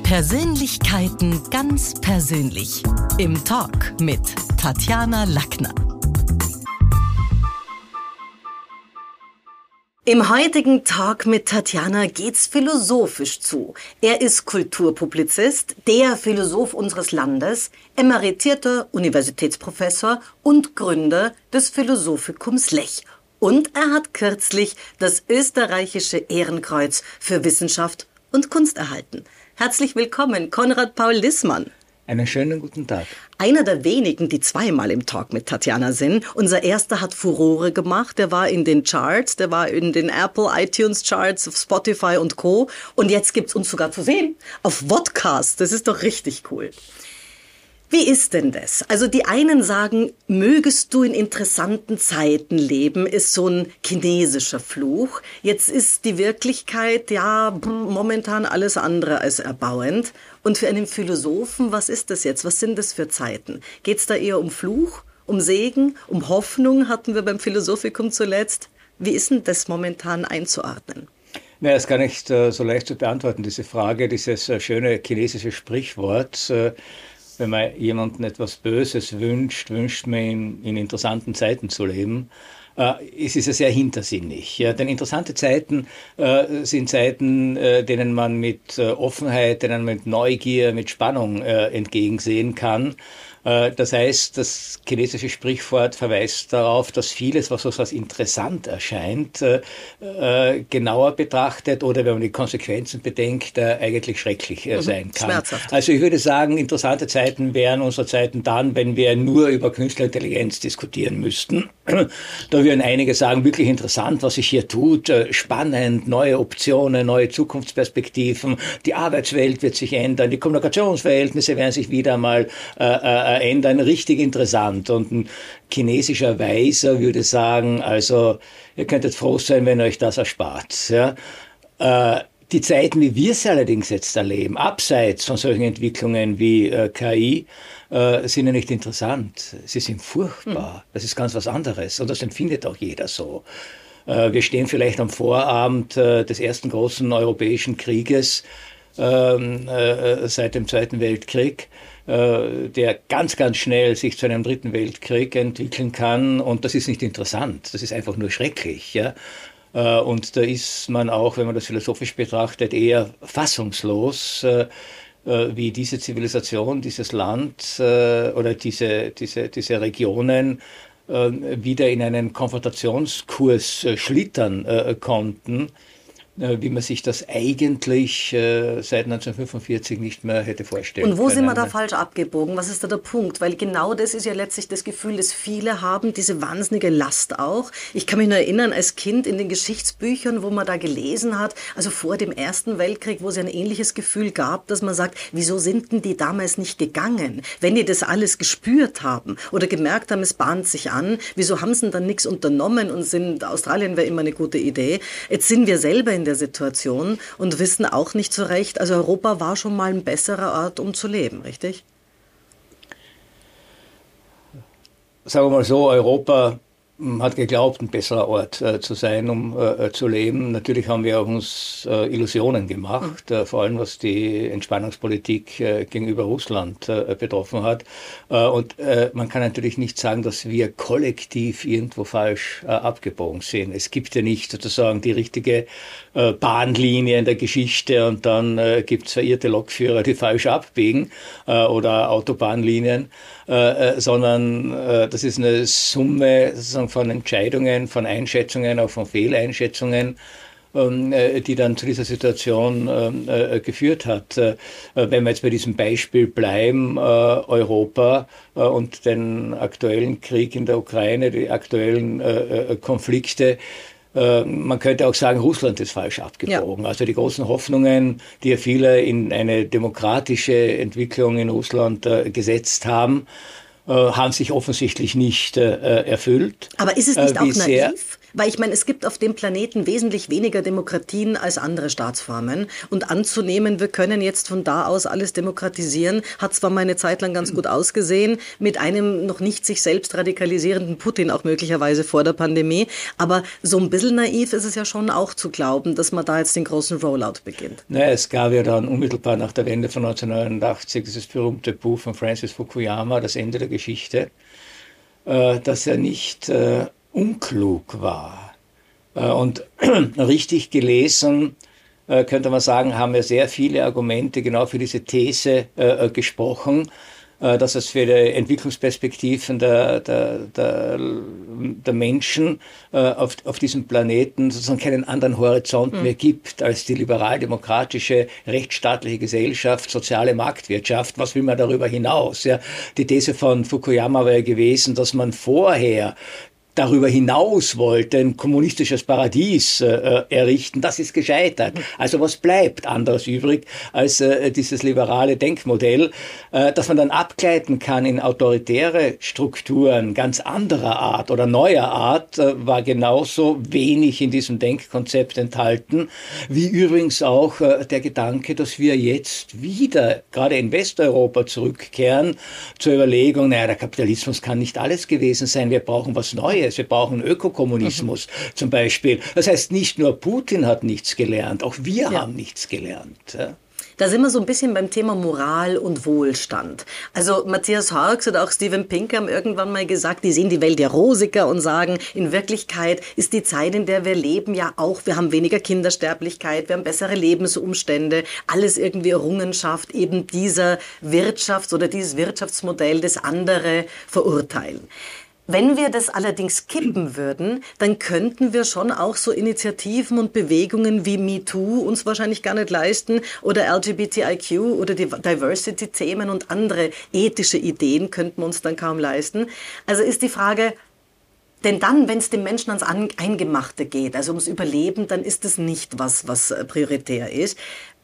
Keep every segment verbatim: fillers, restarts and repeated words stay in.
Persönlichkeiten ganz persönlich. Im Talk mit Tatjana Lackner. Im heutigen Talk mit Tatjana geht's philosophisch zu. Er ist Kulturpublizist, der Philosoph unseres Landes, emeritierter Universitätsprofessor und Gründer des Philosophikums Lech. Und er hat kürzlich das österreichische Ehrenkreuz für Wissenschaft und Kunst erhalten. Herzlich willkommen, Konrad Paul Lissmann. Einen schönen guten Tag. Einer der wenigen, die zweimal im Talk mit Tatjana sind. Unser erster hat Furore gemacht. Der war in den Charts, der war in den Apple iTunes Charts, auf Spotify und Co. Und jetzt gibt's uns sogar zu sehen auf Vodcast. Das ist doch richtig cool. Wie ist denn das? Also die einen sagen, mögest du in interessanten Zeiten leben, ist so ein chinesischer Fluch. Jetzt ist die Wirklichkeit ja momentan alles andere als erbauend. Und für einen Philosophen, was ist das jetzt? Was sind das für Zeiten? Geht's da eher um Fluch, um Segen, um Hoffnung, hatten wir beim Philosophikum zuletzt? Wie ist denn das momentan einzuordnen? Na, das ist gar nicht äh, so leicht zu beantworten, diese Frage, dieses äh, schöne chinesische Sprichwort. Äh, Wenn man jemandem etwas Böses wünscht, wünscht man ihm, in interessanten Zeiten zu leben. Äh, es ist ja sehr hintersinnig. Ja? Denn interessante Zeiten äh, sind Zeiten, äh, denen man mit äh, Offenheit, denen man mit Neugier, mit Spannung äh, entgegensehen kann. Äh, das heißt, das chinesische Sprichwort verweist darauf, dass vieles, was uns als interessant erscheint, äh, äh, genauer betrachtet oder wenn man die Konsequenzen bedenkt, äh, eigentlich schrecklich äh, sein kann. Schmerzhaft. Also ich würde sagen, interessante Zeiten wären unsere Zeiten dann, wenn wir nur über künstliche Intelligenz diskutieren müssten. Da würden einige sagen, wirklich interessant, was sich hier tut, spannend, neue Optionen, neue Zukunftsperspektiven, die Arbeitswelt wird sich ändern, die Kommunikationsverhältnisse werden sich wieder einmal äh, äh, ändern, richtig interessant. Und ein chinesischer Weiser würde sagen, also ihr könntet froh sein, wenn euch das erspart. Ja? Äh, Die Zeiten, wie wir sie allerdings jetzt erleben, abseits von solchen Entwicklungen wie äh, K I, äh, sind ja nicht interessant. Sie sind furchtbar. Mhm. Das ist ganz was anderes. Und das empfindet auch jeder so. Äh, wir stehen vielleicht am Vorabend äh, des ersten großen europäischen Krieges ähm, äh, seit dem Zweiten Weltkrieg, äh, der ganz, ganz schnell sich zu einem dritten Weltkrieg entwickeln kann. Und das ist nicht interessant. Das ist einfach nur schrecklich, ja. Und da ist man auch, wenn man das philosophisch betrachtet, eher fassungslos, wie diese Zivilisation, dieses Land oder diese, diese, diese Regionen wieder in einen Konfrontationskurs schlittern konnten, wie man sich das eigentlich äh, seit neunzehnhundertfünfundvierzig nicht mehr hätte vorstellen können. Und wo können. Sind wir da falsch abgebogen? Was ist da der Punkt? Weil genau das ist ja letztlich das Gefühl, das viele haben, diese wahnsinnige Last auch. Ich kann mich nur erinnern, als Kind in den Geschichtsbüchern, wo man da gelesen hat, also vor dem Ersten Weltkrieg, wo es ein ähnliches Gefühl gab, dass man sagt, wieso sind denn die damals nicht gegangen? Wenn die das alles gespürt haben oder gemerkt haben, es bahnt sich an, wieso haben sie denn dann nichts unternommen und sind, Australien wäre immer eine gute Idee. Jetzt sind wir selber in der Situation und wissen auch nicht so recht, also Europa war schon mal ein besserer Ort, um zu leben, richtig? Sagen wir mal so, Europa hat geglaubt, ein besserer Ort äh, zu sein, um äh, zu leben. Natürlich haben wir auch uns äh, Illusionen gemacht, mhm. äh, vor allem was die Entspannungspolitik äh, gegenüber Russland äh, betroffen hat. Äh, und äh, man kann natürlich nicht sagen, dass wir kollektiv irgendwo falsch äh, abgebogen sind. Es gibt ja nicht sozusagen die richtige äh, Bahnlinie in der Geschichte und dann äh, gibt es verirrte Lokführer, die falsch abbiegen äh, oder Autobahnlinien, äh, äh, sondern äh, das ist eine Summe sozusagen von Entscheidungen, von Einschätzungen, auch von Fehleinschätzungen, die dann zu dieser Situation äh, geführt hat. Äh, wenn wir jetzt bei diesem Beispiel bleiben, äh, Europa äh, und den aktuellen Krieg in der Ukraine, die aktuellen äh, Konflikte, äh, man könnte auch sagen, Russland ist falsch abgebogen. Ja. Also die großen Hoffnungen, die ja viele in eine demokratische Entwicklung in Russland äh, gesetzt haben, haben sich offensichtlich nicht äh, erfüllt. Aber ist es nicht äh, auch naiv? Weil ich meine, es gibt auf dem Planeten wesentlich weniger Demokratien als andere Staatsformen. Und anzunehmen, wir können jetzt von da aus alles demokratisieren, hat zwar mal eine Zeit lang ganz gut ausgesehen, mit einem noch nicht sich selbst radikalisierenden Putin auch möglicherweise vor der Pandemie. Aber so ein bisschen naiv ist es ja schon auch zu glauben, dass man da jetzt den großen Rollout beginnt. Naja, es gab ja dann unmittelbar nach der Wende von neunzehnhundertneunundachtzig dieses berühmte Buch von Francis Fukuyama, Das Ende der Geschichte, äh, dass er nicht äh, unklug war. Äh, und richtig gelesen, äh, könnte man sagen, haben ja sehr viele Argumente genau für diese These äh, gesprochen, dass es für die Entwicklungsperspektiven der, der, der, der Menschen äh, auf, auf diesem Planeten sozusagen keinen anderen Horizont mhm. mehr gibt als die liberal-demokratische, rechtsstaatliche Gesellschaft, soziale Marktwirtschaft. Was will man darüber hinaus? Ja, die These von Fukuyama war ja gewesen, dass man vorher darüber hinaus wollte, ein kommunistisches Paradies äh, errichten. Das ist gescheitert. Also was bleibt anderes übrig als äh, dieses liberale Denkmodell, äh, dass man dann abgleiten kann in autoritäre Strukturen ganz anderer Art oder neuer Art, äh, war genauso wenig in diesem Denkkonzept enthalten, wie übrigens auch äh, der Gedanke, dass wir jetzt wieder, gerade in Westeuropa, zurückkehren zur Überlegung, naja, der Kapitalismus kann nicht alles gewesen sein, wir brauchen was Neues. Wir brauchen Ökokommunismus mhm. zum Beispiel. Das heißt, nicht nur Putin hat nichts gelernt, auch wir ja. haben nichts gelernt. Ja. Da sind wir so ein bisschen beim Thema Moral und Wohlstand. Also Matthias Horks oder auch Steven Pinker haben irgendwann mal gesagt, die sehen die Welt ja rosiger und sagen, in Wirklichkeit ist die Zeit, in der wir leben, ja auch, wir haben weniger Kindersterblichkeit, wir haben bessere Lebensumstände, alles irgendwie Errungenschaft eben dieser Wirtschafts- oder dieses Wirtschaftsmodell, das andere verurteilen. Wenn wir das allerdings kippen würden, dann könnten wir schon auch so Initiativen und Bewegungen wie MeToo uns wahrscheinlich gar nicht leisten oder L G B T I Q oder die Diversity-Themen und andere ethische Ideen könnten wir uns dann kaum leisten. Also ist die Frage, denn dann, wenn es dem Menschen ans Eingemachte geht, also ums Überleben, dann ist es nicht was, was prioritär ist.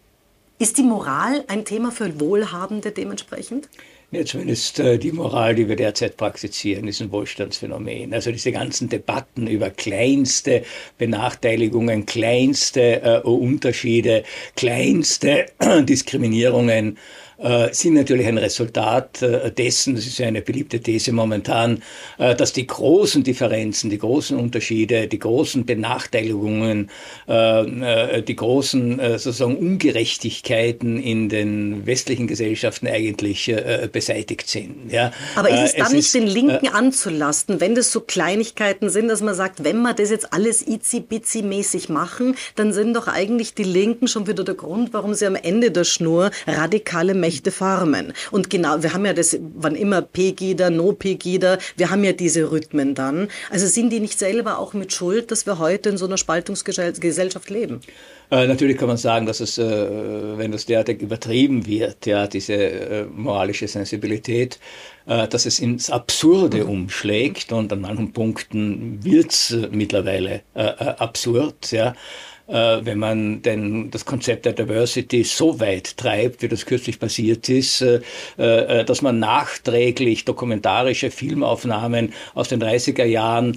Ist die Moral ein Thema für Wohlhabende dementsprechend? Ja, zumindest äh, die Moral, die wir derzeit praktizieren, ist ein Wohlstandsphänomen. Also diese ganzen Debatten über kleinste Benachteiligungen, kleinste äh, Unterschiede, kleinste äh, Diskriminierungen äh, sind natürlich ein Resultat äh, dessen, das ist ja eine beliebte These momentan, äh, dass die großen Differenzen, die großen Unterschiede, die großen Benachteiligungen, äh, äh, die großen äh, sozusagen Ungerechtigkeiten in den westlichen Gesellschaften eigentlich äh, beseitigt sind. Ja. Aber ist es äh, dann es nicht ist, den Linken äh, anzulasten, wenn das so Kleinigkeiten sind, dass man sagt, wenn wir das jetzt alles itzi-bitzi-mäßig machen, dann sind doch eigentlich die Linken schon wieder der Grund, warum sie am Ende der Schnur radikale Mächte formen. Und genau, wir haben ja das, wann immer Pegida, No-Pegida, wir haben ja diese Rhythmen dann. Also sind die nicht selber auch mit Schuld, dass wir heute in so einer Spaltungsgesellschaft leben? Äh, natürlich kann man sagen, dass es, äh, wenn das derartig übertrieben wird, ja, diese äh, moralische Sensibilität, äh, dass es ins Absurde umschlägt und an manchen Punkten wird es äh, mittlerweile äh, absurd, ja. Wenn man denn das Konzept der Diversity so weit treibt, wie das kürzlich passiert ist, dass man nachträglich dokumentarische Filmaufnahmen aus den dreißiger Jahren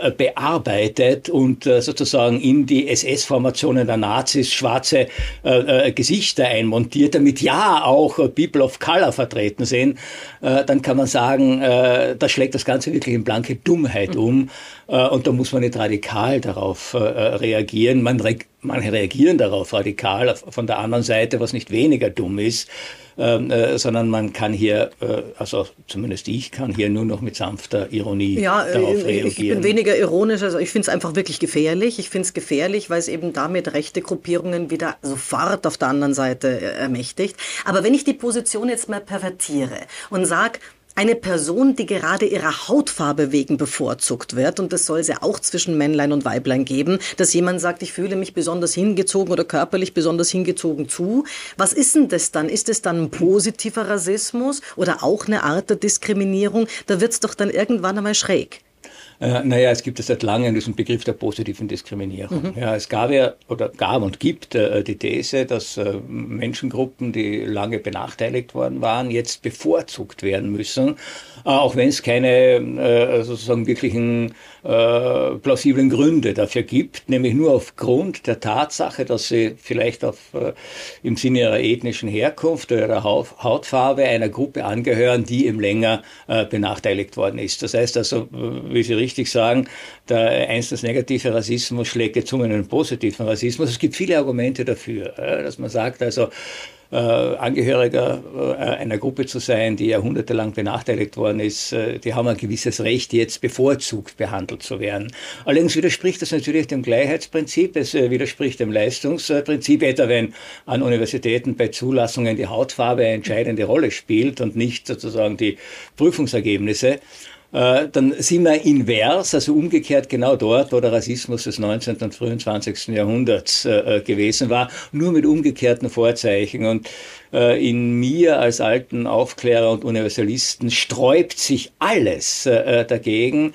bearbeitet und sozusagen in die S S-Formationen der Nazis schwarze Gesichter einmontiert, damit ja auch People of Color vertreten sind, dann kann man sagen, da schlägt das Ganze wirklich in blanke Dummheit um. Und da muss man nicht radikal darauf äh, reagieren. Man re- manche reagieren darauf radikal von der anderen Seite, was nicht weniger dumm ist, ähm, äh, sondern man kann hier, äh, also zumindest ich kann hier nur noch mit sanfter Ironie ja, darauf ich, reagieren. Ich bin weniger ironisch, also ich finde es einfach wirklich gefährlich. Ich finde es gefährlich, weil es eben damit rechte Gruppierungen wieder sofort auf der anderen Seite ermächtigt. Aber wenn ich die Position jetzt mal pervertiere und sage, eine Person, die gerade ihrer Hautfarbe wegen bevorzugt wird, und das soll es ja auch zwischen Männlein und Weiblein geben, dass jemand sagt, ich fühle mich besonders hingezogen oder körperlich besonders hingezogen zu. Was ist denn das dann? Ist es dann ein positiver Rassismus oder auch eine Art der Diskriminierung? Da wird es doch dann irgendwann einmal schräg. Äh, naja, es gibt ja seit langem diesen Begriff der positiven Diskriminierung. Mhm. Ja, es gab ja oder gab und gibt äh, die These, dass äh, Menschengruppen, die lange benachteiligt worden waren, jetzt bevorzugt werden müssen, äh, auch wenn es keine äh, sozusagen wirklichen äh, plausiblen Gründe dafür gibt, nämlich nur aufgrund der Tatsache, dass sie vielleicht auf, äh, im Sinne ihrer ethnischen Herkunft oder ihrer Hautfarbe einer Gruppe angehören, die eben länger äh, benachteiligt worden ist. Das heißt also, wie Sie richtig sagen, der einstens negative Rassismus schlägt jetzt um einen positiven Rassismus. Es gibt viele Argumente dafür, dass man sagt, also äh, Angehöriger äh, einer Gruppe zu sein, die jahrhundertelang benachteiligt worden ist, äh, die haben ein gewisses Recht, jetzt bevorzugt behandelt zu werden. Allerdings widerspricht das natürlich dem Gleichheitsprinzip, es äh, widerspricht dem Leistungsprinzip, etwa wenn an Universitäten bei Zulassungen die Hautfarbe eine entscheidende Rolle spielt und nicht sozusagen die Prüfungsergebnisse. Dann sind wir invers, also umgekehrt genau dort, wo der Rassismus des neunzehnten und frühen zwanzigsten Jahrhunderts äh, gewesen war, nur mit umgekehrten Vorzeichen. Und äh, in mir als alten Aufklärer und Universalisten sträubt sich alles äh, dagegen,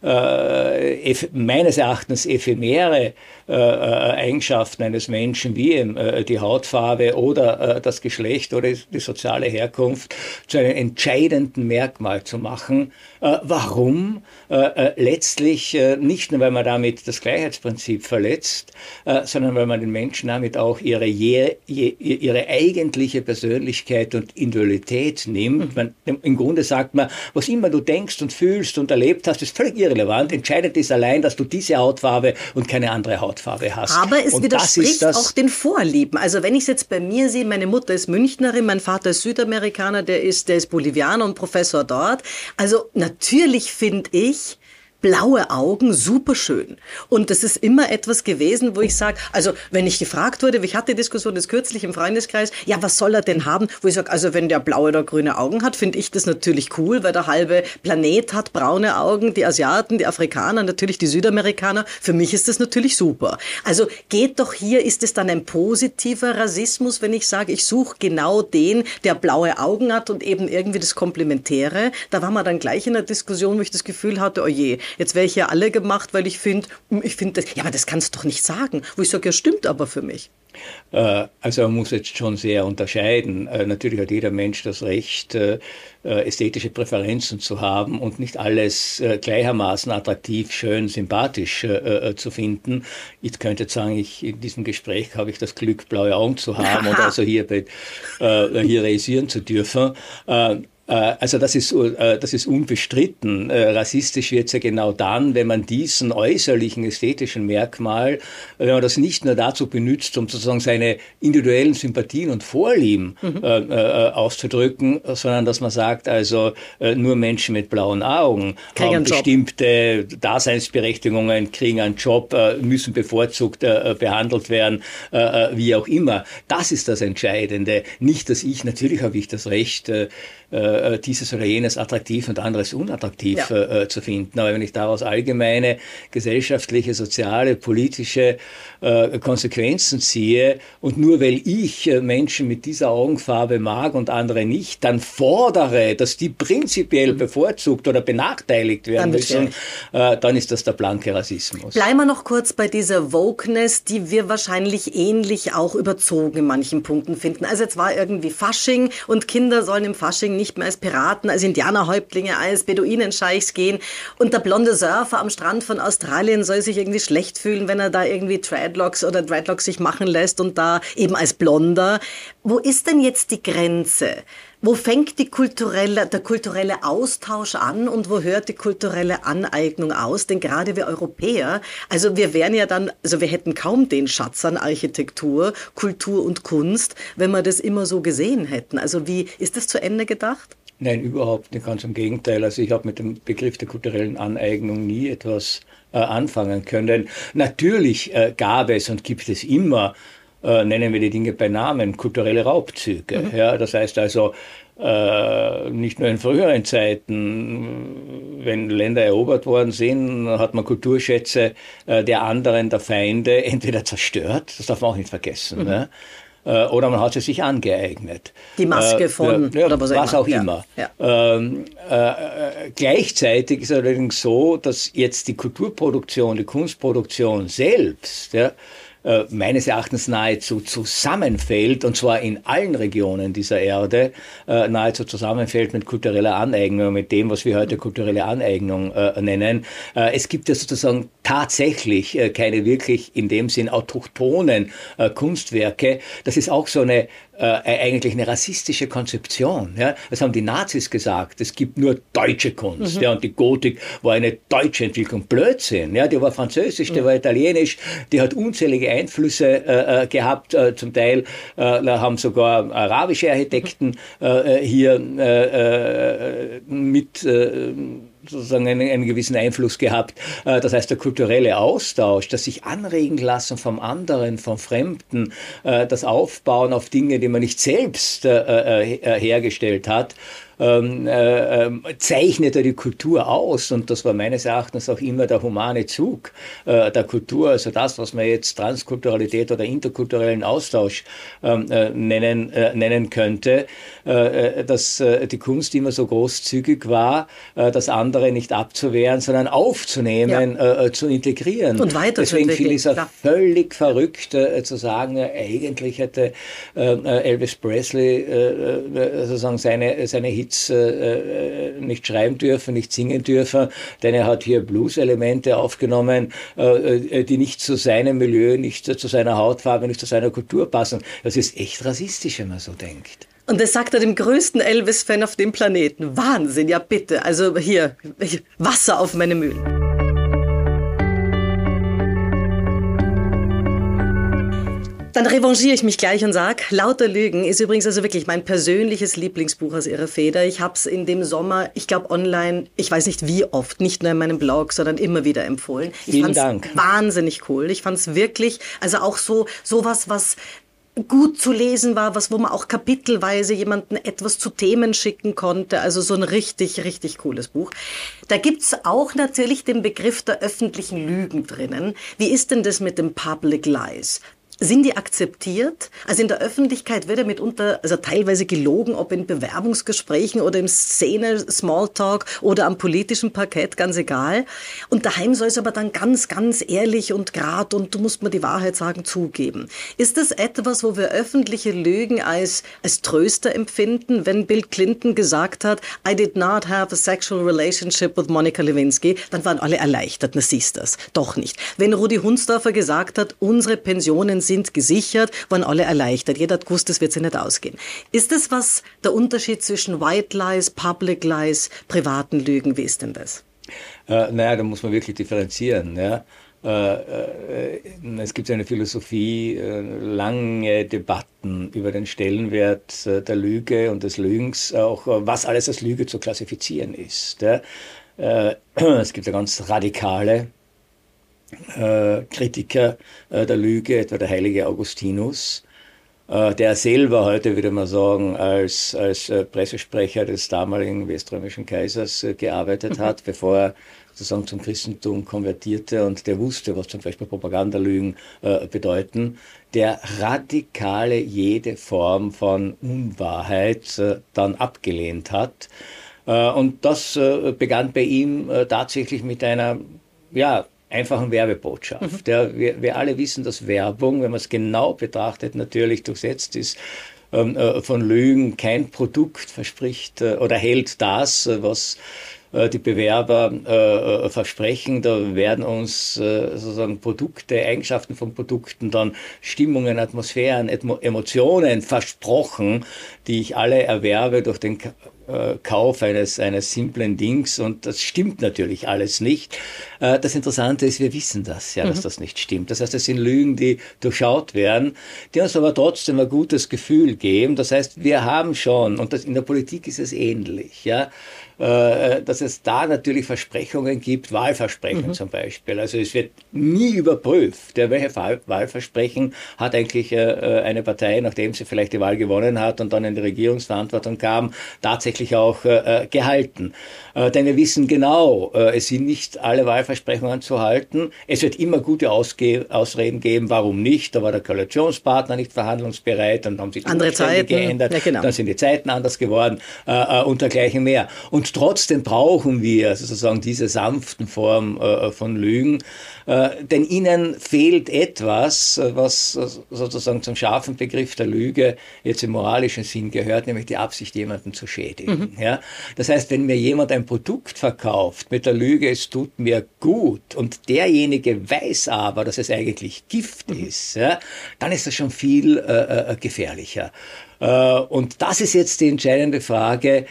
äh, meines Erachtens ephemere äh, Eigenschaften eines Menschen wie eben, äh, die Hautfarbe oder äh, das Geschlecht oder die soziale Herkunft zu einem entscheidenden Merkmal zu machen. Äh, warum? Äh, äh, letztlich äh, nicht nur, weil man damit das Gleichheitsprinzip verletzt, äh, sondern weil man den Menschen damit auch ihre, je, je, ihre eigentliche Persönlichkeit und Individualität nimmt. Man, im Grunde sagt man, was immer du denkst und fühlst und erlebt hast, ist völlig irrelevant. Entscheidend ist allein, dass du diese Hautfarbe und keine andere Hautfarbe hast. Aber es und widerspricht das auch den Vorlieben. Also wenn ich es jetzt bei mir sehe, meine Mutter ist Münchnerin, mein Vater ist Südamerikaner, der ist, der ist Bolivianer und Professor dort. Also natürlich finde ich blaue Augen super schön. Und das ist immer etwas gewesen, wo ich sage, also wenn ich gefragt wurde, ich hatte die Diskussion das kürzlich im Freundeskreis, ja, was soll er denn haben? Wo ich sage, also wenn der blaue oder grüne Augen hat, finde ich das natürlich cool, weil der halbe Planet hat braune Augen, die Asiaten, die Afrikaner, natürlich die Südamerikaner. Für mich ist das natürlich super. Also geht doch hier, ist es dann ein positiver Rassismus, wenn ich sage, ich suche genau den, der blaue Augen hat und eben irgendwie das Komplementäre. Da war man dann gleich in der Diskussion, wo ich das Gefühl hatte, oh je, jetzt wäre ich ja alle gemacht, weil ich finde, ich finde das, ja, aber das kannst du doch nicht sagen. Wo ich sage, ja, stimmt aber für mich. Äh, also man muss jetzt schon sehr unterscheiden. Äh, natürlich hat jeder Mensch das Recht, äh, ästhetische Präferenzen zu haben und nicht alles äh, gleichermaßen attraktiv, schön, sympathisch äh, zu finden. Ich könnte jetzt sagen, ich, in diesem Gespräch habe ich das Glück, blaue Augen zu haben und also hier, bei, äh, hier realisieren zu dürfen. Äh, Also das ist, das ist unbestritten. Rassistisch wird es ja genau dann, wenn man diesen äußerlichen ästhetischen Merkmal, wenn man das nicht nur dazu benutzt, um sozusagen seine individuellen Sympathien und Vorlieben mhm. äh, auszudrücken, sondern dass man sagt, also nur Menschen mit blauen Augen kriegen haben bestimmte Job. Daseinsberechtigungen, kriegen einen Job, müssen bevorzugt äh, behandelt werden, äh, wie auch immer. Das ist das Entscheidende. Nicht, dass ich, natürlich habe ich das Recht, äh, dieses oder jenes attraktiv und anderes unattraktiv ja. äh, zu finden. Aber wenn ich daraus allgemeine gesellschaftliche, soziale, politische äh, Konsequenzen ziehe und nur weil ich äh, Menschen mit dieser Augenfarbe mag und andere nicht, dann fordere, dass die prinzipiell bevorzugt oder benachteiligt werden dann müssen, äh, dann ist das der blanke Rassismus. Bleiben wir noch kurz bei dieser Wokeness, die wir wahrscheinlich ähnlich auch überzogen in manchen Punkten finden. Also jetzt war irgendwie Fasching und Kinder sollen im Fasching nicht mehr als Piraten, als Indianerhäuptlinge, als Beduinenscheichs gehen. Und der blonde Surfer am Strand von Australien soll sich irgendwie schlecht fühlen, wenn er da irgendwie Dreadlocks oder Dreadlocks sich machen lässt und da eben als Blonder. Wo ist denn jetzt die Grenze? Wo fängt die kulturelle, der kulturelle Austausch an und wo hört die kulturelle Aneignung aus? Denn gerade wir Europäer, also wir wären ja dann, also wir hätten kaum den Schatz an Architektur, Kultur und Kunst, wenn wir das immer so gesehen hätten. Also wie, ist das zu Ende gedacht? Nein, überhaupt nicht, ganz im Gegenteil. Also ich habe mit dem Begriff der kulturellen Aneignung nie etwas äh, anfangen können. Natürlich äh, gab es und gibt es immer, Äh, nennen wir die Dinge bei Namen, kulturelle Raubzüge. Mhm. Ja, das heißt also, äh, nicht nur in früheren Zeiten, wenn Länder erobert worden sind, hat man Kulturschätze äh, der anderen, der Feinde, entweder zerstört, das darf man auch nicht vergessen, mhm. ne? oder man hat sie sich angeeignet. Die Maske äh, von ja, oder was, was auch ja. immer. Ja. Ähm, äh, gleichzeitig ist es allerdings so, dass jetzt die Kulturproduktion, die Kunstproduktion selbst, ja, äh, meines Erachtens nahezu zusammenfällt, und zwar in allen Regionen dieser Erde, äh, nahezu zusammenfällt mit kultureller Aneignung, mit dem, was wir heute kulturelle Aneignung äh, nennen. Äh, es gibt ja sozusagen tatsächlich äh, keine wirklich in dem Sinn autochthonen äh, Kunstwerke. Das ist auch so eine Äh, eigentlich eine rassistische Konzeption. Ja? Das haben die Nazis gesagt. Es gibt nur deutsche Kunst. Mhm. Ja? Und die Gotik war eine deutsche Entwicklung. Blödsinn. Ja? Die war französisch, die mhm. war italienisch, die hat unzählige Einflüsse äh, gehabt. Äh, zum Teil äh, haben sogar arabische Architekten äh, hier äh, mit äh, sozusagen einen, einen gewissen Einfluss gehabt. Das heißt, der kulturelle Austausch, das sich anregen lassen vom anderen, vom Fremden, das Aufbauen auf Dinge, die man nicht selbst hergestellt hat, Ähm, äh, zeichnete die Kultur aus, und das war meines Erachtens auch immer der humane Zug äh, der Kultur, also das, was man jetzt Transkulturalität oder interkulturellen Austausch ähm, äh, nennen, äh, nennen könnte, äh, dass äh, die Kunst immer so großzügig war, äh, das andere nicht abzuwehren, sondern aufzunehmen, ja. äh, zu integrieren. Und weiter Deswegen finde ich es auch völlig verrückt äh, zu sagen, äh, eigentlich hätte äh, Elvis Presley äh, sozusagen seine, seine Hits Äh, nicht schreiben dürfen, nicht singen dürfen, denn er hat hier Blues-Elemente aufgenommen, äh, die nicht zu seinem Milieu, nicht zu seiner Hautfarbe, nicht zu seiner Kultur passen. Das ist echt rassistisch, wenn man so denkt. Und das sagt er dem größten Elvis-Fan auf dem Planeten. Wahnsinn, ja bitte. Also hier, Wasser auf meine Mühlen. Dann revanchiere ich mich gleich und sage, Lauter Lügen ist übrigens also wirklich mein persönliches Lieblingsbuch aus ihrer Feder. Ich habe es in dem Sommer, ich glaube online, ich weiß nicht wie oft, nicht nur in meinem Blog, sondern immer wieder empfohlen. Ich Vielen Dank. Wahnsinnig cool. Ich fand es wirklich, also auch so sowas, was gut zu lesen war, was, wo man auch kapitelweise jemanden etwas zu Themen schicken konnte. Also so ein richtig, richtig cooles Buch. Da gibt's auch natürlich den Begriff der öffentlichen Lügen drinnen. Wie ist denn das mit dem Public Lies? Sind die akzeptiert? Also in der Öffentlichkeit wird ja mitunter, also teilweise gelogen, ob in Bewerbungsgesprächen oder im Szene-Smalltalk oder am politischen Parkett, ganz egal. Und daheim soll es aber dann ganz, ganz ehrlich und grad und du musst mir die Wahrheit sagen, zugeben. Ist das etwas, wo wir öffentliche Lügen als, als Tröster empfinden? Wenn Bill Clinton gesagt hat, I did not have a sexual relationship with Monica Lewinsky, dann waren alle erleichtert, na siehst das. Doch nicht. Wenn Rudi Hundsdorfer gesagt hat, unsere Pensionen sind gesichert, waren alle erleichtert. Jeder hat gewusst, das wird sich nicht ausgehen. Ist das was, der Unterschied zwischen White Lies, Public Lies, privaten Lügen? Wie ist denn das? Äh, naja, da muss man wirklich differenzieren. Ja? Äh, äh, es gibt eine Philosophie, äh, lange Debatten über den Stellenwert äh, der Lüge und des Lügens, auch äh, was alles als Lüge zu klassifizieren ist. Ja? Äh, es gibt ja ganz radikale Äh, Kritiker äh, der Lüge, etwa der heilige Augustinus, äh, der selber heute, würde man sagen, als, als äh, Pressesprecher des damaligen weströmischen Kaisers äh, gearbeitet hat, bevor er sozusagen zum Christentum konvertierte, und der wusste, was zum Beispiel Propagandalügen äh, bedeuten, der radikale jede Form von Unwahrheit äh, dann abgelehnt hat. Äh, und das äh, begann bei ihm äh, tatsächlich mit einer, ja, einfachen Werbebotschaft. Mhm. Ja, wir, wir alle wissen, dass Werbung, wenn man es genau betrachtet, natürlich durchsetzt ist ähm, äh, von Lügen. Kein Produkt verspricht äh, oder hält das, äh, was äh, die Bewerber äh, versprechen. Da werden uns äh, sozusagen Produkte, Eigenschaften von Produkten, dann Stimmungen, Atmosphären, Emo- Emotionen versprochen, die ich alle erwerbe durch den K- Kauf eines, eines simplen Dings, und das stimmt natürlich alles nicht. Das Interessante ist, wir wissen das, ja, dass das nicht stimmt. Das heißt, es sind Lügen, die durchschaut werden, die uns aber trotzdem ein gutes Gefühl geben. Das heißt, wir haben schon, und das, in der Politik ist es ähnlich, ja, dass es da natürlich Versprechungen gibt, Wahlversprechen mhm. zum Beispiel. Also es wird nie überprüft, ja, welche Wahlversprechen hat eigentlich eine Partei, nachdem sie vielleicht die Wahl gewonnen hat und dann in die Regierungsverantwortung kam, tatsächlich tatsächlich auch äh, gehalten. Äh, denn wir wissen genau, äh, es sind nicht alle Wahlversprechungen zu halten. Es wird immer gute Ausge- Ausreden geben, warum nicht. Da war der Koalitionspartner nicht verhandlungsbereit, dann haben sich die andere Umstände Zeiten geändert, ja, genau. dann sind die Zeiten anders geworden äh, und dergleichen mehr. Und trotzdem brauchen wir sozusagen diese sanften Formen äh, von Lügen, äh, denn ihnen fehlt etwas, was sozusagen zum scharfen Begriff der Lüge jetzt im moralischen Sinn gehört, nämlich die Absicht, jemanden zu schädigen. Mhm. Ja? Das heißt, wenn mir jemand ein Produkt verkauft mit der Lüge, es tut mir gut, und derjenige weiß aber, dass es eigentlich Gift mhm. ist, ja, dann ist das schon viel äh, gefährlicher. Und das ist jetzt die entscheidende Frage,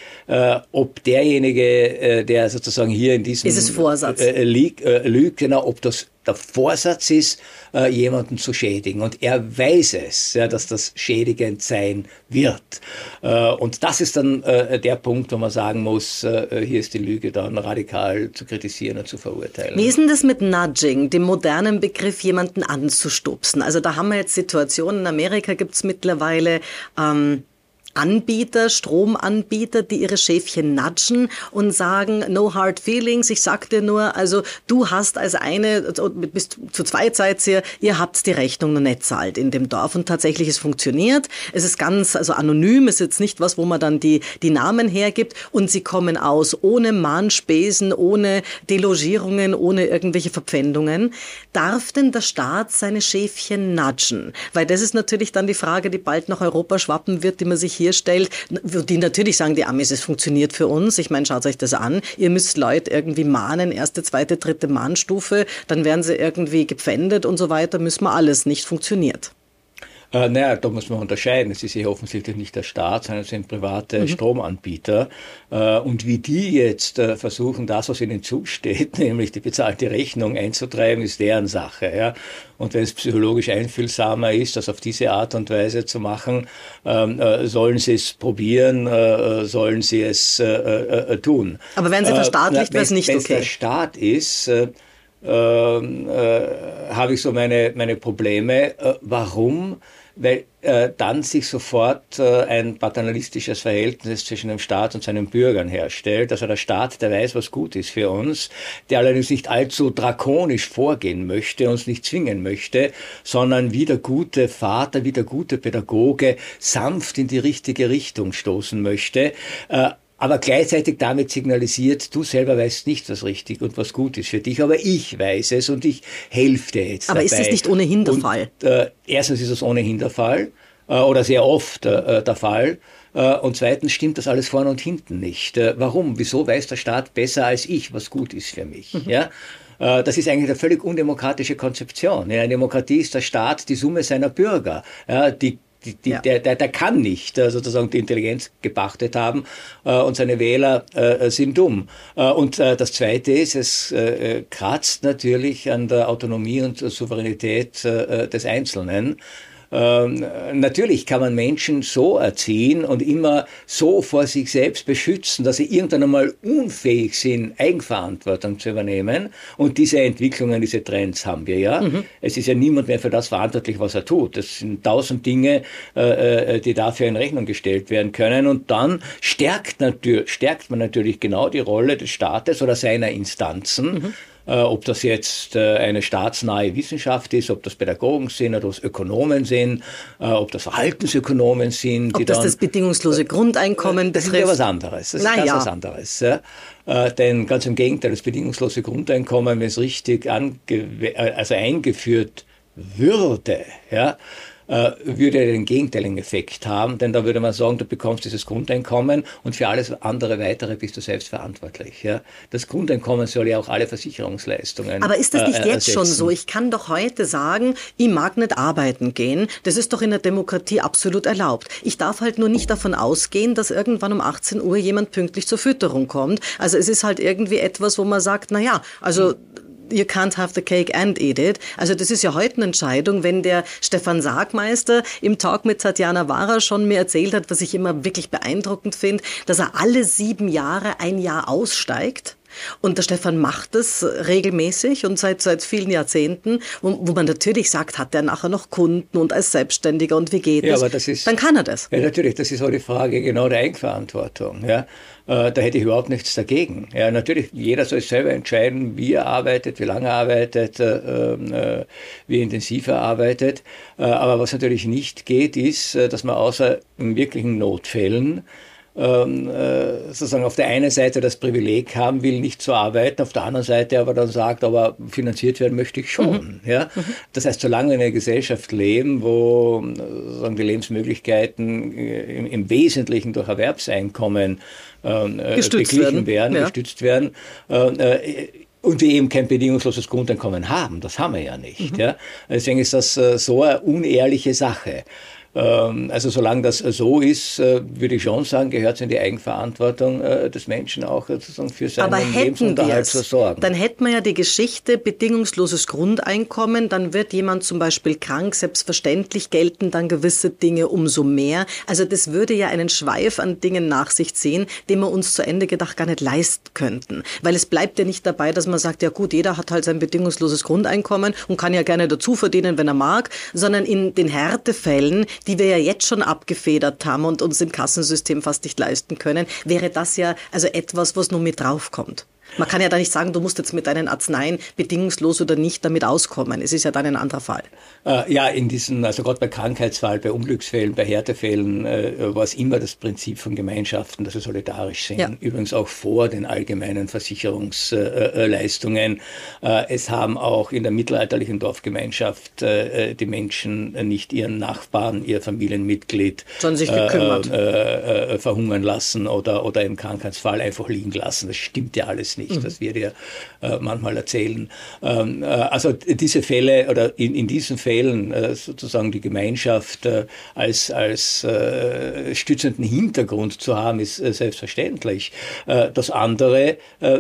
ob derjenige, der sozusagen hier in diesem ist es Vorsatz? Lügt, genau, ob das der Vorsatz ist, jemanden zu schädigen. Und er weiß es, ja, dass das schädigend sein wird. Und das ist dann der Punkt, wo man sagen muss, hier ist die Lüge dann radikal zu kritisieren und zu verurteilen. Wie ist denn das mit Nudging, dem modernen Begriff, jemanden anzustupsen? Also da haben wir jetzt Situationen, in Amerika gibt es mittlerweile ähm, Anbieter, Stromanbieter, die ihre Schäfchen nudgen und sagen, no hard feelings, ich sag dir nur, also du hast als eine, bis zu zwei seid ihr, ihr habt die Rechnung noch nicht zahlt in dem Dorf, und tatsächlich, es funktioniert, es ist ganz, also anonym, ist jetzt nicht was, wo man dann die, die Namen hergibt, und sie kommen aus ohne Mahnspesen, ohne Delogierungen, ohne irgendwelche Verpfändungen. Darf denn der Staat seine Schäfchen nudgen? Weil das ist natürlich dann die Frage, die bald nach Europa schwappen wird, die man sich hier stellt, die natürlich sagen, die Amis, es funktioniert für uns. Ich meine, schaut euch das an. Ihr müsst Leute irgendwie mahnen, erste, zweite, dritte Mahnstufe, dann werden sie irgendwie gepfändet und so weiter, müssen wir alles. Nicht funktioniert. Äh, naja, da muss man unterscheiden. Es ist ja offensichtlich nicht der Staat, sondern es sind private mhm. Stromanbieter. Äh, und wie die jetzt äh, versuchen, das, was ihnen zusteht, nämlich die bezahlte Rechnung einzutreiben, ist deren Sache. Ja? Und wenn es psychologisch einfühlsamer ist, das auf diese Art und Weise zu machen, ähm, äh, sollen sie es probieren, äh, sollen sie es äh, äh, tun. Aber wenn sie verstaatlicht, wäre es nicht okay. Wenn es der Staat ist, äh, äh, äh, habe ich so meine, meine Probleme. Äh, warum? Weil äh, dann sich sofort äh, ein paternalistisches Verhältnis zwischen dem Staat und seinen Bürgern herstellt. Also der Staat, der weiß, was gut ist für uns, der allerdings nicht allzu drakonisch vorgehen möchte, uns nicht zwingen möchte, sondern wie der gute Vater, wie der gute Pädagoge sanft in die richtige Richtung stoßen möchte. Äh, aber gleichzeitig damit signalisiert, du selber weißt nicht, was richtig und was gut ist für dich, aber ich weiß es und ich helfe dir jetzt aber dabei. Aber ist das nicht ohnehin der und, Fall? Äh, erstens ist es ohnehin der Fall äh, oder sehr oft äh, der Fall. Äh, und zweitens stimmt das alles vorne und hinten nicht. Äh, warum? Wieso weiß der Staat besser als ich, was gut ist für mich? Mhm. Ja? Äh, das ist eigentlich eine völlig undemokratische Konzeption. In einer Demokratie ist der Staat die Summe seiner Bürger, ja, die Die, die, ja. der, der, der kann nicht äh, sozusagen die Intelligenz gepachtet haben äh, und seine Wähler äh, sind dumm. Äh, und äh, das Zweite ist, es äh, kratzt natürlich an der Autonomie und Souveränität äh, des Einzelnen. Ähm, natürlich kann man Menschen so erziehen und immer so vor sich selbst beschützen, dass sie irgendwann einmal unfähig sind, Eigenverantwortung zu übernehmen. Und diese Entwicklungen, diese Trends haben wir ja. Mhm. Es ist ja niemand mehr für das verantwortlich, was er tut. Das sind tausend Dinge, äh, die dafür in Rechnung gestellt werden können. Und dann stärkt, natür- stärkt man natürlich genau die Rolle des Staates oder seiner Instanzen. Mhm. Äh, ob das jetzt äh, eine staatsnahe Wissenschaft ist, ob das Pädagogen sind oder das Ökonomen sind, äh, ob das Verhaltensökonomen sind. Ob die das dann, das bedingungslose Grundeinkommen das betrifft. Das ist ja was anderes. Das Na ist ganz ja. was anderes. Ja. Äh, denn ganz im Gegenteil, das bedingungslose Grundeinkommen, wenn es richtig ange- also eingeführt würde, ja, würde den gegenteiligen Effekt haben, denn da würde man sagen, du bekommst dieses Grundeinkommen und für alles andere weitere bist du selbst verantwortlich. Ja? Das Grundeinkommen soll ja auch alle Versicherungsleistungen Aber ist das nicht äh, jetzt schon so? Ich kann doch heute sagen, ich mag nicht arbeiten gehen. Das ist doch in der Demokratie absolut erlaubt. Ich darf halt nur nicht davon ausgehen, dass irgendwann um achtzehn Uhr jemand pünktlich zur Fütterung kommt. Also es ist halt irgendwie etwas, wo man sagt, na ja, also you can't have the cake and eat it. Also das ist ja heute eine Entscheidung, wenn der Stefan Sargmeister im Talk mit Tatjana Wahrer schon mir erzählt hat, was ich immer wirklich beeindruckend finde, dass er alle sieben Jahre ein Jahr aussteigt. Und der Stefan macht das regelmäßig und seit, seit vielen Jahrzehnten, wo, wo man natürlich sagt, hat der nachher noch Kunden und als Selbstständiger und wie geht ja, das? Aber das ist, dann kann er das. Ja, natürlich, das ist auch die Frage genau der Eigenverantwortung. Ja. Äh, da hätte ich überhaupt nichts dagegen. Ja, natürlich, jeder soll selber entscheiden, wie er arbeitet, wie lange er arbeitet, äh, äh, wie intensiv er arbeitet. Äh, aber was natürlich nicht geht, ist, dass man außer in wirklichen Notfällen Ähm, äh, sozusagen auf der einen Seite das Privileg haben will, nicht zu arbeiten, auf der anderen Seite aber dann sagt, aber finanziert werden möchte ich schon. Mhm. Ja? Mhm. Das heißt, solange wir in einer Gesellschaft leben, wo sozusagen die Lebensmöglichkeiten im, im Wesentlichen durch Erwerbseinkommen äh, gestützt beglichen werden, werden ja. gestützt werden, äh, und wir eben kein bedingungsloses Grundeinkommen haben. Das haben wir ja nicht. Mhm. Ja? Deswegen ist das äh, so eine unehrliche Sache. Also solange das so ist, würde ich schon sagen, gehört es in die Eigenverantwortung des Menschen auch sozusagen für seinen Aber Lebensunterhalt zu sorgen. Dann hätten wir ja die Geschichte bedingungsloses Grundeinkommen, dann wird jemand zum Beispiel krank, selbstverständlich gelten dann gewisse Dinge umso mehr. Also das würde ja einen Schweif an Dingen nach sich ziehen, den wir uns zu Ende gedacht gar nicht leisten könnten. Weil es bleibt ja nicht dabei, dass man sagt, ja gut, jeder hat halt sein bedingungsloses Grundeinkommen und kann ja gerne dazu verdienen, wenn er mag, sondern in den Härtefällen, die wir ja jetzt schon abgefedert haben und uns im Kassensystem fast nicht leisten können, wäre das ja also etwas, was nur mit draufkommt. Man kann ja da nicht sagen, du musst jetzt mit deinen Arzneien bedingungslos oder nicht damit auskommen. Es ist ja dann ein anderer Fall. Äh, ja, in diesen, also gerade bei Krankheitsfall, bei Unglücksfällen, bei Härtefällen äh, war es immer das Prinzip von Gemeinschaften, dass wir solidarisch sind. Ja. Übrigens auch vor den allgemeinen Versicherungsleistungen. Äh, es haben auch in der mittelalterlichen Dorfgemeinschaft äh, die Menschen nicht ihren Nachbarn, ihr Familienmitglied sondern sich gekümmert. Äh, äh, verhungern lassen oder, oder im Krankheitsfall einfach liegen lassen. Das stimmt ja alles nicht. nicht, das wir dir äh, manchmal erzählen. Ähm, äh, also diese Fälle oder in, in diesen Fällen äh, sozusagen die Gemeinschaft äh, als, als äh, stützenden Hintergrund zu haben, ist äh, selbstverständlich. Äh, das andere äh,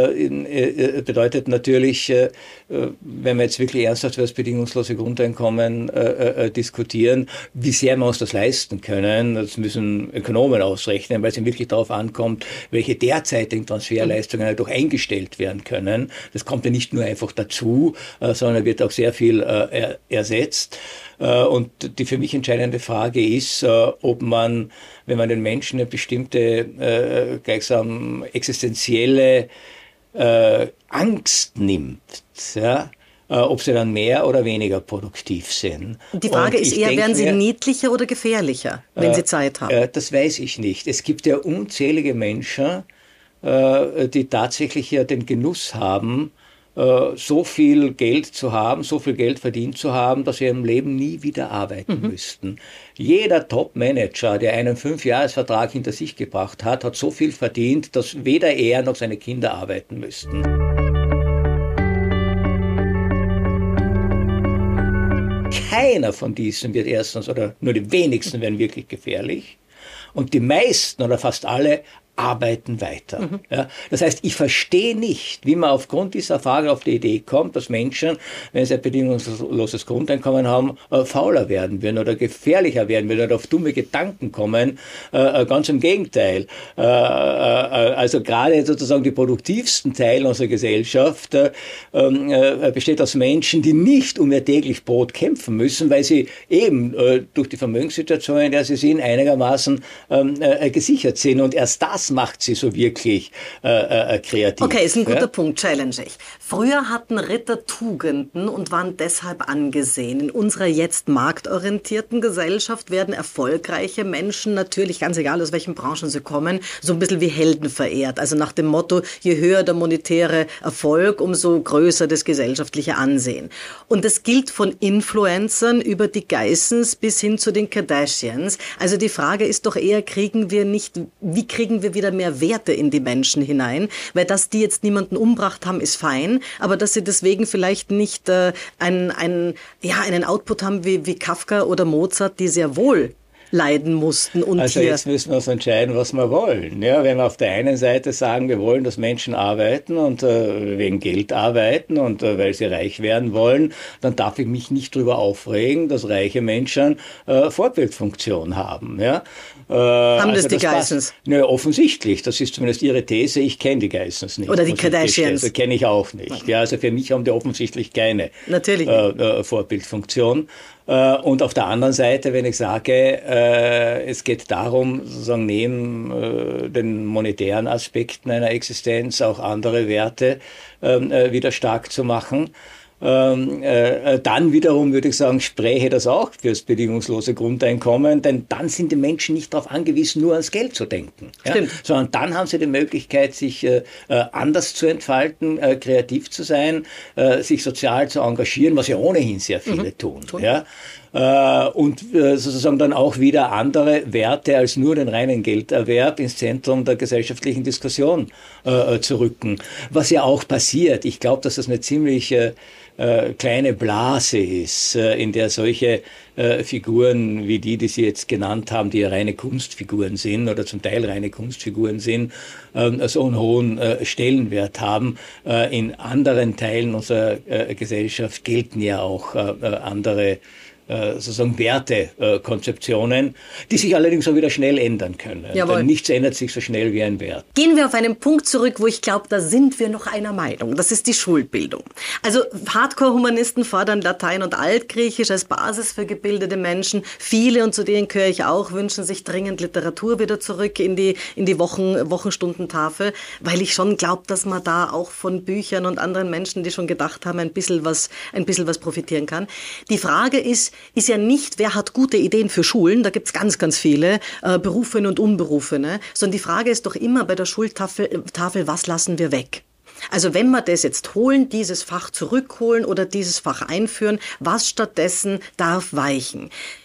äh, bedeutet natürlich, äh, wenn wir jetzt wirklich ernsthaft über das bedingungslose Grundeinkommen äh, äh, diskutieren, wie sehr wir uns das leisten können. Das müssen Ökonomen ausrechnen, weil es wirklich darauf ankommt, welche derzeitigen Transferleistungen halt auch eingestellt werden können. Das kommt ja nicht nur einfach dazu, äh, sondern wird auch sehr viel äh, er, ersetzt. Äh, und die für mich entscheidende Frage ist, äh, ob man, wenn man den Menschen eine bestimmte äh, gleichsam existenzielle äh, Angst nimmt, ja, äh, ob sie dann mehr oder weniger produktiv sind. Die Frage ist eher, werden sie mir, niedlicher oder gefährlicher, wenn äh, sie Zeit haben? Äh, das weiß ich nicht. Es gibt ja unzählige Menschen, äh, die tatsächlich ja den Genuss haben, äh, so viel Geld zu haben, so viel Geld verdient zu haben, dass sie im Leben nie wieder arbeiten mhm. müssten. Jeder Top-Manager, der einen Fünfjahresvertrag hinter sich gebracht hat, hat so viel verdient, dass weder er noch seine Kinder arbeiten müssten. Keiner von diesen wird erstens, oder nur die wenigsten werden wirklich gefährlich. Und die meisten oder fast alle arbeiten weiter. Mhm. Ja, das heißt, ich verstehe nicht, wie man aufgrund dieser Frage auf die Idee kommt, dass Menschen, wenn sie ein bedingungsloses Grundeinkommen haben, äh, fauler werden würden oder gefährlicher werden würden oder auf dumme Gedanken kommen. Äh, ganz im Gegenteil. Äh, äh, also gerade sozusagen die produktivsten Teile unserer Gesellschaft äh, äh, besteht aus Menschen, die nicht um ihr täglich Brot kämpfen müssen, weil sie eben äh, durch die Vermögenssituation, in der sie sind, einigermaßen äh, gesichert sind. Und erst das macht sie so wirklich äh, äh, kreativ. Okay, ist ein guter ja? Punkt, challenge ich. Früher hatten Ritter Tugenden und waren deshalb angesehen. In unserer jetzt marktorientierten Gesellschaft werden erfolgreiche Menschen natürlich, ganz egal aus welchen Branchen sie kommen, so ein bisschen wie Helden verehrt. Also nach dem Motto, je höher der monetäre Erfolg, umso größer das gesellschaftliche Ansehen. Und das gilt von Influencern über die Geissens bis hin zu den Kardashians. Also die Frage ist doch eher, kriegen wir nicht, wie kriegen wir wieder mehr Werte in die Menschen hinein? Weil dass die jetzt niemanden umgebracht haben, ist fein, aber dass sie deswegen vielleicht nicht äh, einen, einen, ja, einen Output haben wie, wie Kafka oder Mozart, die sehr wohl leiden mussten. Und also hier jetzt müssen wir uns entscheiden, was wir wollen. Ja, wenn wir auf der einen Seite sagen, wir wollen, dass Menschen arbeiten und äh, wegen Geld arbeiten und äh, weil sie reich werden wollen, dann darf ich mich nicht darüber aufregen, dass reiche Menschen äh, Vorbildfunktion haben. Ja? Äh, haben das also die das Geissens? Nö, offensichtlich. Das ist zumindest ihre These. Ich kenne die Geissens nicht. Oder die Kardashians. Also kenne ich auch nicht. Ja, also für mich haben die offensichtlich keine Natürlich äh, äh, Vorbildfunktion. Äh, und auf der anderen Seite, wenn ich sage, äh, es geht darum, sozusagen neben äh, den monetären Aspekten einer Existenz auch andere Werte äh, wieder stark zu machen, Ähm, äh, dann wiederum würde ich sagen, spräche das auch für das bedingungslose Grundeinkommen, denn dann sind die Menschen nicht darauf angewiesen, nur ans Geld zu denken, ja? Sondern dann haben sie die Möglichkeit, sich äh, anders zu entfalten, äh, kreativ zu sein, äh, sich sozial zu engagieren, was ja ohnehin sehr viele mhm. tun. tun. Ja? Äh, und äh, sozusagen dann auch wieder andere Werte als nur den reinen Gelderwerb ins Zentrum der gesellschaftlichen Diskussion äh, zu rücken. Was ja auch passiert. Ich glaube, dass das eine ziemlich äh, äh, kleine Blase ist, äh, in der solche äh, Figuren wie die, die Sie jetzt genannt haben, die ja reine Kunstfiguren sind oder zum Teil reine Kunstfiguren sind, äh, so einen hohen äh, Stellenwert haben. Äh, in anderen Teilen unserer äh, Gesellschaft gelten ja auch äh, andere sozusagen Wertekonzeptionen, die sich allerdings auch wieder schnell ändern können. Jawohl. Denn nichts ändert sich so schnell wie ein Wert. Gehen wir auf einen Punkt zurück, wo ich glaube, da sind wir noch einer Meinung. Das ist die Schulbildung. Also Hardcore-Humanisten fordern Latein und Altgriechisch als Basis für gebildete Menschen. Viele, und zu denen gehöre ich auch, wünschen sich dringend Literatur wieder zurück in die, in die Wochen, Wochenstundentafel, weil ich schon glaube, dass man da auch von Büchern und anderen Menschen, die schon gedacht haben, ein bisschen was, ein bisschen was profitieren kann. Die Frage ist, ist ja nicht, wer hat gute Ideen für Schulen, da gibt's ganz, ganz viele, äh, Berufene und Unberufene, sondern die Frage ist doch immer bei der Schultafel, Tafel, was lassen wir weg? Also wenn wir das jetzt holen, dieses Fach zurückholen oder dieses Fach einführen, was stattdessen darf weichen?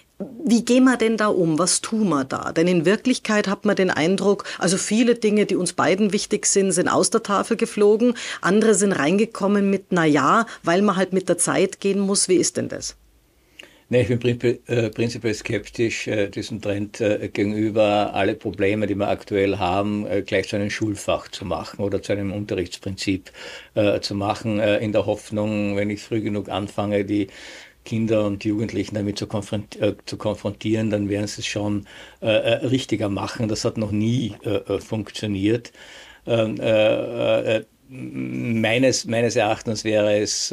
Wie gehen wir denn da um? Was tun wir da? Denn in Wirklichkeit hat man den Eindruck, also viele Dinge, die uns beiden wichtig sind, sind aus der Tafel geflogen. Andere sind reingekommen mit, na ja, weil man halt mit der Zeit gehen muss. Wie ist denn das? Nee, ich bin prinzipiell, äh, prinzipiell skeptisch äh, diesem Trend äh, gegenüber, alle Probleme, die wir aktuell haben, äh, gleich zu einem Schulfach zu machen oder zu einem Unterrichtsprinzip äh, zu machen, äh, in der Hoffnung, wenn ich früh genug anfange, die Kinder und Jugendlichen damit zu, konfront äh, zu konfrontieren, dann werden sie es schon äh, richtiger machen. Das hat noch nie äh, funktioniert. Ähm, äh, äh, Meines, meines Erachtens wäre es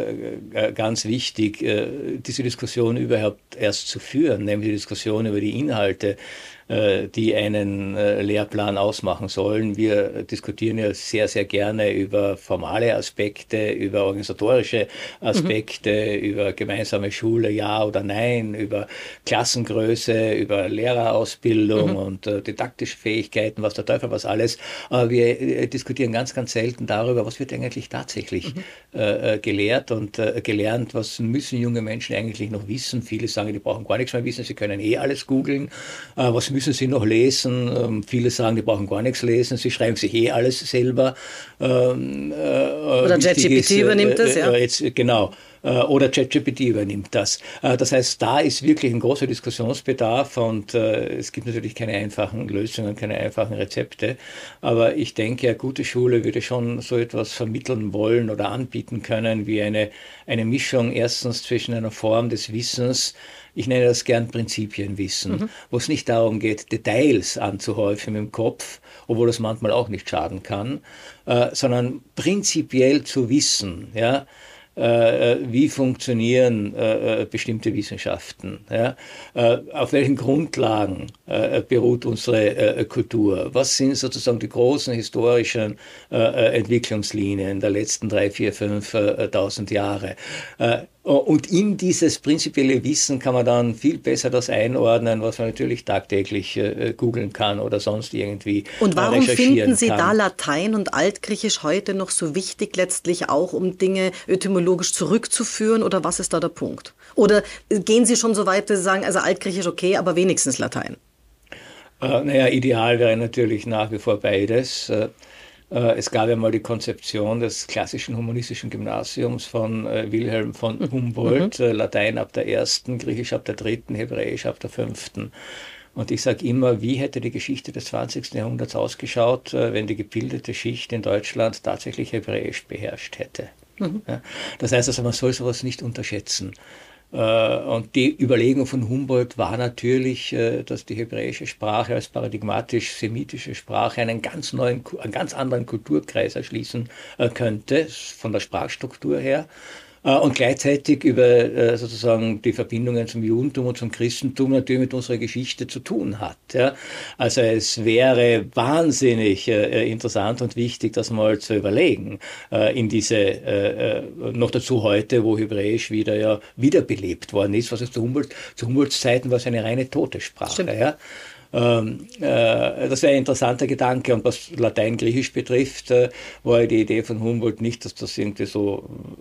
äh, ganz wichtig, äh, diese Diskussion überhaupt erst zu führen, nämlich die Diskussion über die Inhalte, äh, die einen äh, Lehrplan ausmachen sollen. Wir diskutieren ja sehr, sehr gerne über formale Aspekte, über organisatorische Aspekte, mhm. über gemeinsame Schule, ja oder nein, über Klassengröße, über Lehrerausbildung mhm. und äh, didaktische Fähigkeiten, was der Teufel was alles. Aber wir äh, diskutieren ganz, ganz selten darüber, was wird eigentlich tatsächlich mhm. äh, gelehrt und äh, gelernt, was müssen junge Menschen eigentlich noch wissen. Viele sagen, die brauchen gar nichts mehr wissen, sie können eh alles googeln. Äh, was müssen sie noch lesen? Ähm, viele sagen, die brauchen gar nichts lesen, sie schreiben sich eh alles selber. Ähm, äh, Oder ChatGPT äh, übernimmt das, ja. Äh, jetzt, genau. Oder ChatGPT übernimmt das. Das heißt, da ist wirklich ein großer Diskussionsbedarf und äh, es gibt natürlich keine einfachen Lösungen, keine einfachen Rezepte. Aber ich denke, eine gute Schule würde schon so etwas vermitteln wollen oder anbieten können, wie eine, eine Mischung erstens zwischen einer Form des Wissens, ich nenne das gern Prinzipienwissen, mhm. wo es nicht darum geht, Details anzuhäufen im Kopf, obwohl das manchmal auch nicht schaden kann, äh, sondern prinzipiell zu wissen, ja, Äh, wie funktionieren äh, bestimmte Wissenschaften, ja? Äh, auf welchen Grundlagen äh, beruht unsere äh, Kultur, was sind sozusagen die großen historischen äh, Entwicklungslinien der letzten drei, vier, fünftausend Jahre. Äh, Und in dieses prinzipielle Wissen kann man dann viel besser das einordnen, was man natürlich tagtäglich äh, googeln kann oder sonst irgendwie Und warum äh, recherchieren finden Sie kann. da Latein und Altgriechisch heute noch so wichtig, letztlich auch, um Dinge etymologisch zurückzuführen? Oder was ist da der Punkt? Oder gehen Sie schon so weit, dass Sie sagen, also Altgriechisch okay, aber wenigstens Latein? Äh, naja, ideal wäre natürlich nach wie vor beides. Äh, Es gab ja mal die Konzeption des klassischen humanistischen Gymnasiums von Wilhelm von Humboldt, mhm. Latein ab der ersten, Griechisch ab der dritten, Hebräisch ab der fünften. Und ich sage immer, wie hätte die Geschichte des zwanzigsten Jahrhunderts ausgeschaut, wenn die gebildete Schicht in Deutschland tatsächlich Hebräisch beherrscht hätte. Mhm. Ja, das heißt also, man soll sowas nicht unterschätzen. Und die Überlegung von Humboldt war natürlich, dass die hebräische Sprache als paradigmatisch-semitische Sprache einen ganz neuen, einen ganz anderen Kulturkreis erschließen könnte, von der Sprachstruktur her. Und gleichzeitig über sozusagen die Verbindungen zum Judentum und zum Christentum natürlich mit unserer Geschichte zu tun hat. Ja. Also es wäre wahnsinnig interessant und wichtig, das mal zu überlegen in diese, noch dazu heute, wo Hebräisch wieder ja wiederbelebt worden ist, was es zu Humboldt, zu Humboldts Zeiten war es eine reine tote Sprache. Ja. Ähm, äh, das wäre ein interessanter Gedanke. Und was Latein, Griechisch betrifft, äh, war die Idee von Humboldt nicht, dass das irgendwie so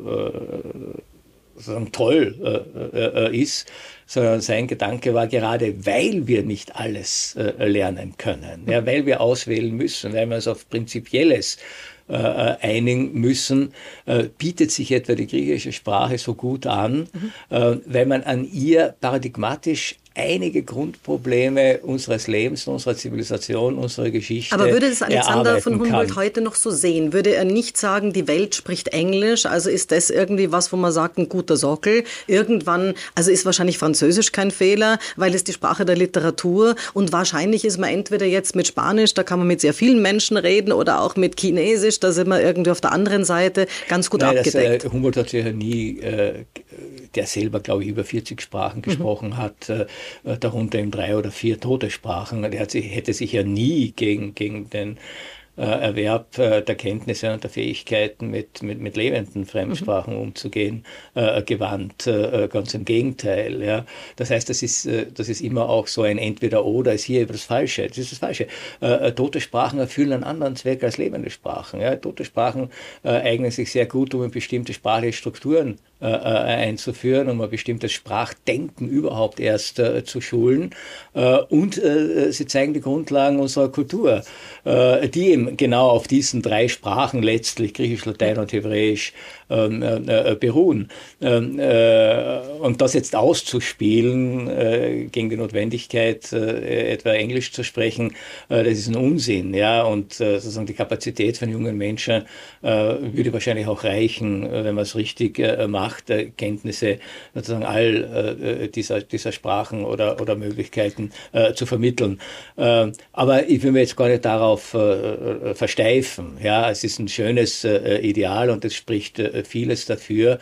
äh, sozusagen toll äh, äh, ist, sondern sein Gedanke war, gerade weil wir nicht alles äh, lernen können, ja, weil wir auswählen müssen, weil wir uns auf Prinzipielles äh, einigen müssen, äh, bietet sich etwa die griechische Sprache so gut an, mhm. äh, weil man an ihr paradigmatisch einige Grundprobleme unseres Lebens, unserer Zivilisation, unserer Geschichte. Aber würde das Alexander von Humboldt kann. heute noch so sehen? Würde er nicht sagen, die Welt spricht Englisch, also ist das irgendwie was, wo man sagt, ein guter Sockel? Irgendwann, also ist wahrscheinlich Französisch kein Fehler, weil es die Sprache der Literatur und wahrscheinlich ist man entweder jetzt mit Spanisch, da kann man mit sehr vielen Menschen reden oder auch mit Chinesisch, da sind wir irgendwie auf der anderen Seite ganz gut Nein, abgedeckt. Das, äh, Humboldt hat ja nie, äh, der selber, glaube ich, über vierzig Sprachen gesprochen mhm. hat, äh, darunter in drei oder vier tote Sprachen. Er hat sich, hätte sich ja nie gegen, gegen den äh, Erwerb äh, der Kenntnisse und der Fähigkeiten mit, mit, mit lebenden Fremdsprachen mhm. umzugehen äh, gewandt. Äh, ganz im Gegenteil. Ja. Das heißt, das ist, äh, das ist immer auch so ein Entweder-Oder, ist hier das Falsche. Das ist das Falsche. Äh, tote Sprachen erfüllen einen anderen Zweck als lebende Sprachen. Ja. Tote Sprachen äh, eignen sich sehr gut, um in bestimmte sprachliche Strukturen äh, einzuführen, um ein bestimmtes Sprachdenken überhaupt erst äh, zu schulen. Äh, und äh, sie zeigen die Grundlagen unserer Kultur, äh, die eben genau auf diesen drei Sprachen letztlich, Griechisch, Latein und Hebräisch, ähm, äh, beruhen. Ähm, äh, und das jetzt auszuspielen äh, gegen die Notwendigkeit, äh, etwa Englisch zu sprechen, äh, das ist ein Unsinn. Ja? Und äh, sozusagen die Kapazität von jungen Menschen äh, würde wahrscheinlich auch reichen, wenn man es richtig äh, macht, äh, Kenntnisse sozusagen all äh, dieser, dieser Sprachen oder, oder Möglichkeiten äh, zu vermitteln. Äh, aber ich will mir jetzt gar nicht darauf äh, versteifen. Ja? Es ist ein schönes äh, Ideal und es spricht äh, vieles dafür.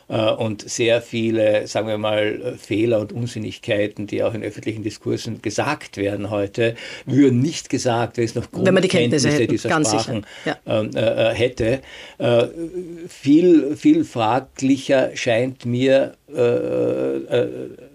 Und sehr viele, sagen wir mal, Fehler und Unsinnigkeiten, die auch in öffentlichen Diskursen gesagt werden heute, würden nicht gesagt, wenn es noch Grundkenntnisse die dieser Sprachen ja. äh, hätte. Äh, viel, viel fraglicher scheint mir äh, äh,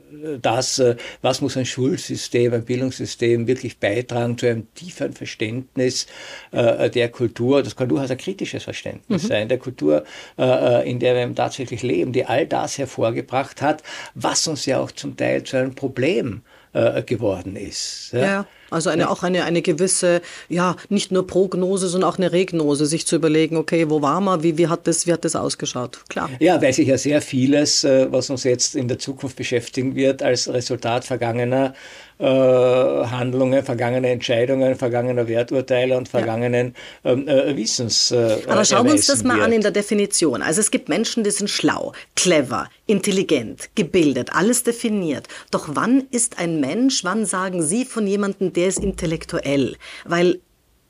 das, was muss ein Schulsystem, ein Bildungssystem wirklich beitragen zu einem tieferen Verständnis äh, der Kultur. Das kann durchaus ein kritisches Verständnis mhm. sein, der Kultur, äh, in der wir tatsächlich leben, die all das hervorgebracht hat, was uns ja auch zum Teil zu einem Problem äh, geworden ist. Ja, ja. Also eine, auch eine, eine gewisse, ja, nicht nur Prognose, sondern auch eine Regnose, sich zu überlegen, okay, wo waren wir, wie, wie, hat das, wie hat das ausgeschaut? Klar. Ja, weil sich ja sehr vieles, was uns jetzt in der Zukunft beschäftigen wird, als Resultat vergangener äh, Handlungen, vergangene Entscheidungen, vergangener Werturteile und vergangenen ja. äh, Wissens. Äh, Aber schauen wir uns das mal wird. an in der Definition. Also es gibt Menschen, die sind schlau, clever, intelligent, gebildet, alles definiert. Doch wann ist ein Mensch, wann sagen Sie von jemandem, der ist intellektuell? Weil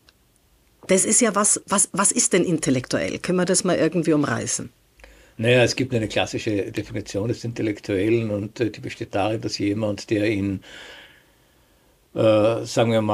das ist ja was, was, was ist denn intellektuell? Können wir das mal irgendwie umreißen? Naja, es gibt eine klassische Definition des Intellektuellen und äh, die besteht darin, dass jemand, der in, äh, sagen wir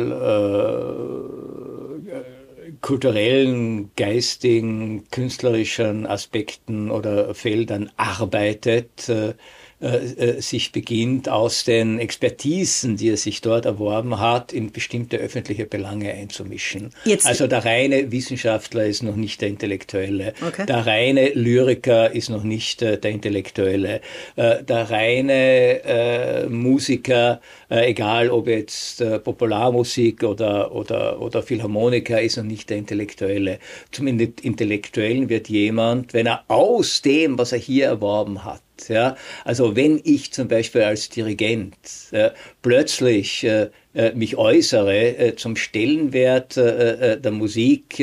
mal, äh, kulturellen, geistigen, künstlerischen Aspekten oder Feldern arbeitet, äh, äh, sich beginnt, aus den Expertisen, die er sich dort erworben hat, in bestimmte öffentliche Belange einzumischen. Jetzt. Also der reine Wissenschaftler ist noch nicht der Intellektuelle. Okay. Der reine Lyriker ist noch nicht äh, der Intellektuelle. Äh, der reine äh, Musiker, äh, egal ob jetzt äh, Popularmusik oder, oder, oder Philharmoniker, ist noch nicht der Intellektuelle. Zum Intellektuellen wird jemand, wenn er aus dem, was er hier erworben hat, ja, also wenn ich zum Beispiel als Dirigent äh, plötzlich äh, mich äußere äh, zum Stellenwert äh, der Musik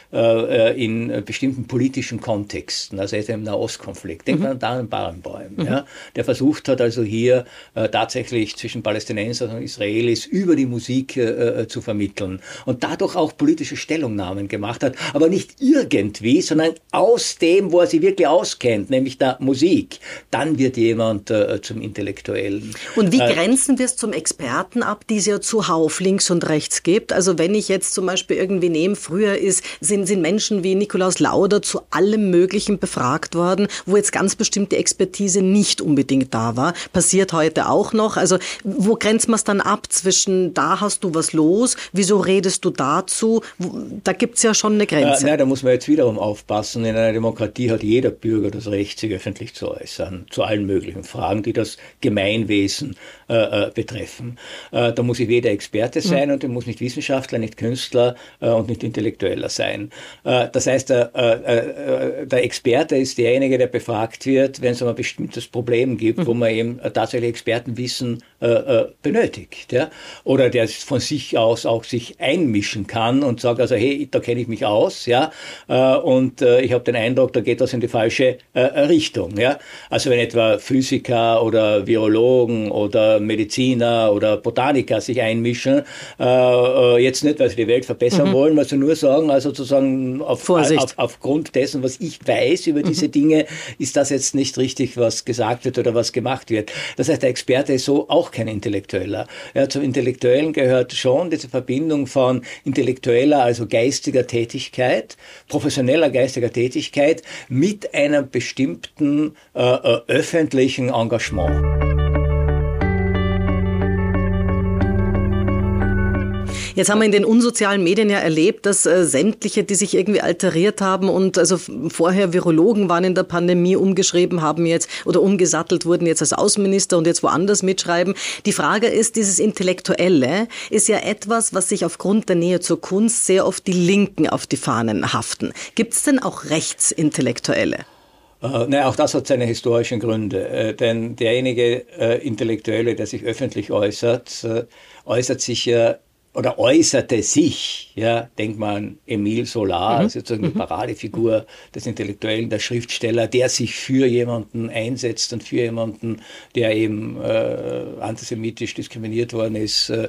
äh, in bestimmten politischen Kontexten, also etwa im Nahostkonflikt. Denkt mhm. man an David Barenboim, mhm. ja, der versucht hat, also hier äh, tatsächlich zwischen Palästinensern und Israelis über die Musik äh, zu vermitteln und dadurch auch politische Stellungnahmen gemacht hat, aber nicht irgendwie, sondern aus dem, wo er sich wirklich auskennt, nämlich der Musik. Dann wird jemand äh, zum Intellektuellen. Und wie äh, grenzen wir es zum Experten ab, die es ja zuhauf links und rechts gibt? Also wenn ich jetzt zum Beispiel irgendwie nehme, früher ist, sind, sind Menschen wie Nikolaus Lauder zu allem Möglichen befragt worden, wo jetzt ganz bestimmte Expertise nicht unbedingt da war. Passiert heute auch noch. Also wo grenzt man es dann ab zwischen, da hast du was los, wieso redest du dazu? Da gibt es ja schon eine Grenze. Äh, nein, da muss man jetzt wiederum aufpassen. In einer Demokratie hat jeder Bürger das Recht, sich öffentlich zu äußern, zu allen möglichen Fragen, die das Gemeinwesen äh, betreffen. Äh, da muss ich weder Experte sein mhm. und ich muss nicht Wissenschaftler, nicht Künstler äh, und nicht Intellektueller sein. Äh, das heißt, der, äh, der Experte ist derjenige, der befragt wird, wenn es um ein bestimmtes Problem gibt, mhm. wo man eben tatsächlich Expertenwissen äh, benötigt. Ja? Oder der von sich aus auch sich einmischen kann und sagt, also hey, da kenne ich mich aus, ja, äh, und äh, ich habe den Eindruck, da geht das in die falsche äh, Richtung. Ja? Also wenn etwa Physiker oder Virologen oder Mediziner oder Botaniker sich einmischen, äh, jetzt nicht, weil sie die Welt verbessern mhm. wollen, also nur sagen, also sozusagen auf, auf, aufgrund dessen, was ich weiß über mhm. diese Dinge, ist das jetzt nicht richtig, was gesagt wird oder was gemacht wird. Das heißt, der Experte ist so auch kein Intellektueller. Ja, zum Intellektuellen gehört schon diese Verbindung von intellektueller, also geistiger Tätigkeit, professioneller geistiger Tätigkeit mit einem bestimmten äh, öffentlichen Engagement. Jetzt haben wir in den unsozialen Medien ja erlebt, dass äh, sämtliche, die sich irgendwie alteriert haben und also vorher Virologen waren in der Pandemie, umgeschrieben haben jetzt oder umgesattelt wurden jetzt als Außenminister und jetzt woanders mitschreiben. Die Frage ist, dieses Intellektuelle ist ja etwas, was sich aufgrund der Nähe zur Kunst sehr oft die Linken auf die Fahnen haften. Gibt es denn auch Rechtsintellektuelle? Uh, naja, auch das hat seine historischen Gründe, äh, denn derjenige äh, Intellektuelle, der sich öffentlich äußert, äh, äußert sich ja oder äußerte sich, ja, denk mal an Emile Zola, mhm. sozusagen die Paradefigur des Intellektuellen, der Schriftsteller, der sich für jemanden einsetzt und für jemanden, der eben äh, antisemitisch diskriminiert worden ist, äh,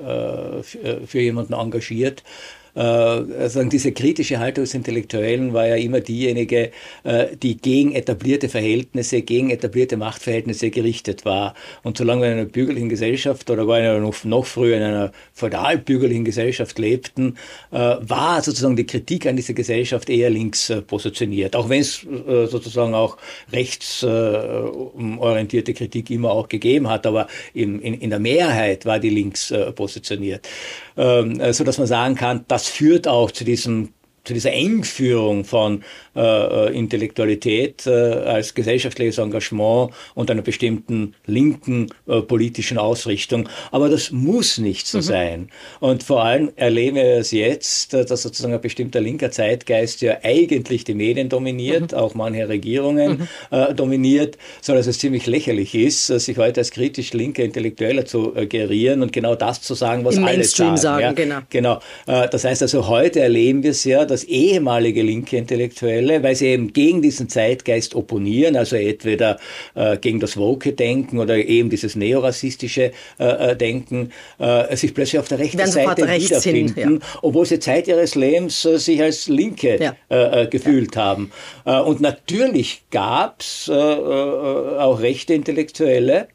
für, für jemanden engagiert. Äh, also diese kritische Haltung des Intellektuellen war ja immer diejenige, äh, die gegen etablierte Verhältnisse, gegen etablierte Machtverhältnisse gerichtet war. Und solange wir in einer bürgerlichen Gesellschaft oder gar in einer noch, noch früher in einer feudal-bürgerlichen Gesellschaft lebten, äh, war sozusagen die Kritik an dieser Gesellschaft eher links äh, positioniert. Auch wenn es äh, sozusagen auch rechtsorientierte äh, Kritik immer auch gegeben hat, aber in, in, in der Mehrheit war die links äh, positioniert. Ähm, so dass man sagen kann, das führt auch zu diesem zu dieser Engführung von äh, Intellektualität äh, als gesellschaftliches Engagement und einer bestimmten linken äh, politischen Ausrichtung. Aber das muss nicht so mhm. sein. Und vor allem erleben wir es jetzt, dass sozusagen ein bestimmter linker Zeitgeist ja eigentlich die Medien dominiert, mhm. auch manche Regierungen mhm. äh, dominiert, so dass es ziemlich lächerlich ist, sich heute als kritisch linker Intellektueller zu äh, gerieren und genau das zu sagen, was Im alle Mainstream sagen. sagen Ja? genau. genau. Äh, das heißt also, heute erleben wir es ja, dass ehemalige linke Intellektuelle, weil sie eben gegen diesen Zeitgeist opponieren, also entweder äh, gegen das Woke-Denken oder eben dieses neorassistische äh, Denken, äh, sich plötzlich auf der rechten Seite wiederfinden, hin, ja. obwohl sie Zeit ihres Lebens äh, sich als Linke ja. äh, gefühlt ja. haben. Äh, und natürlich gab es äh, auch rechte Intellektuelle,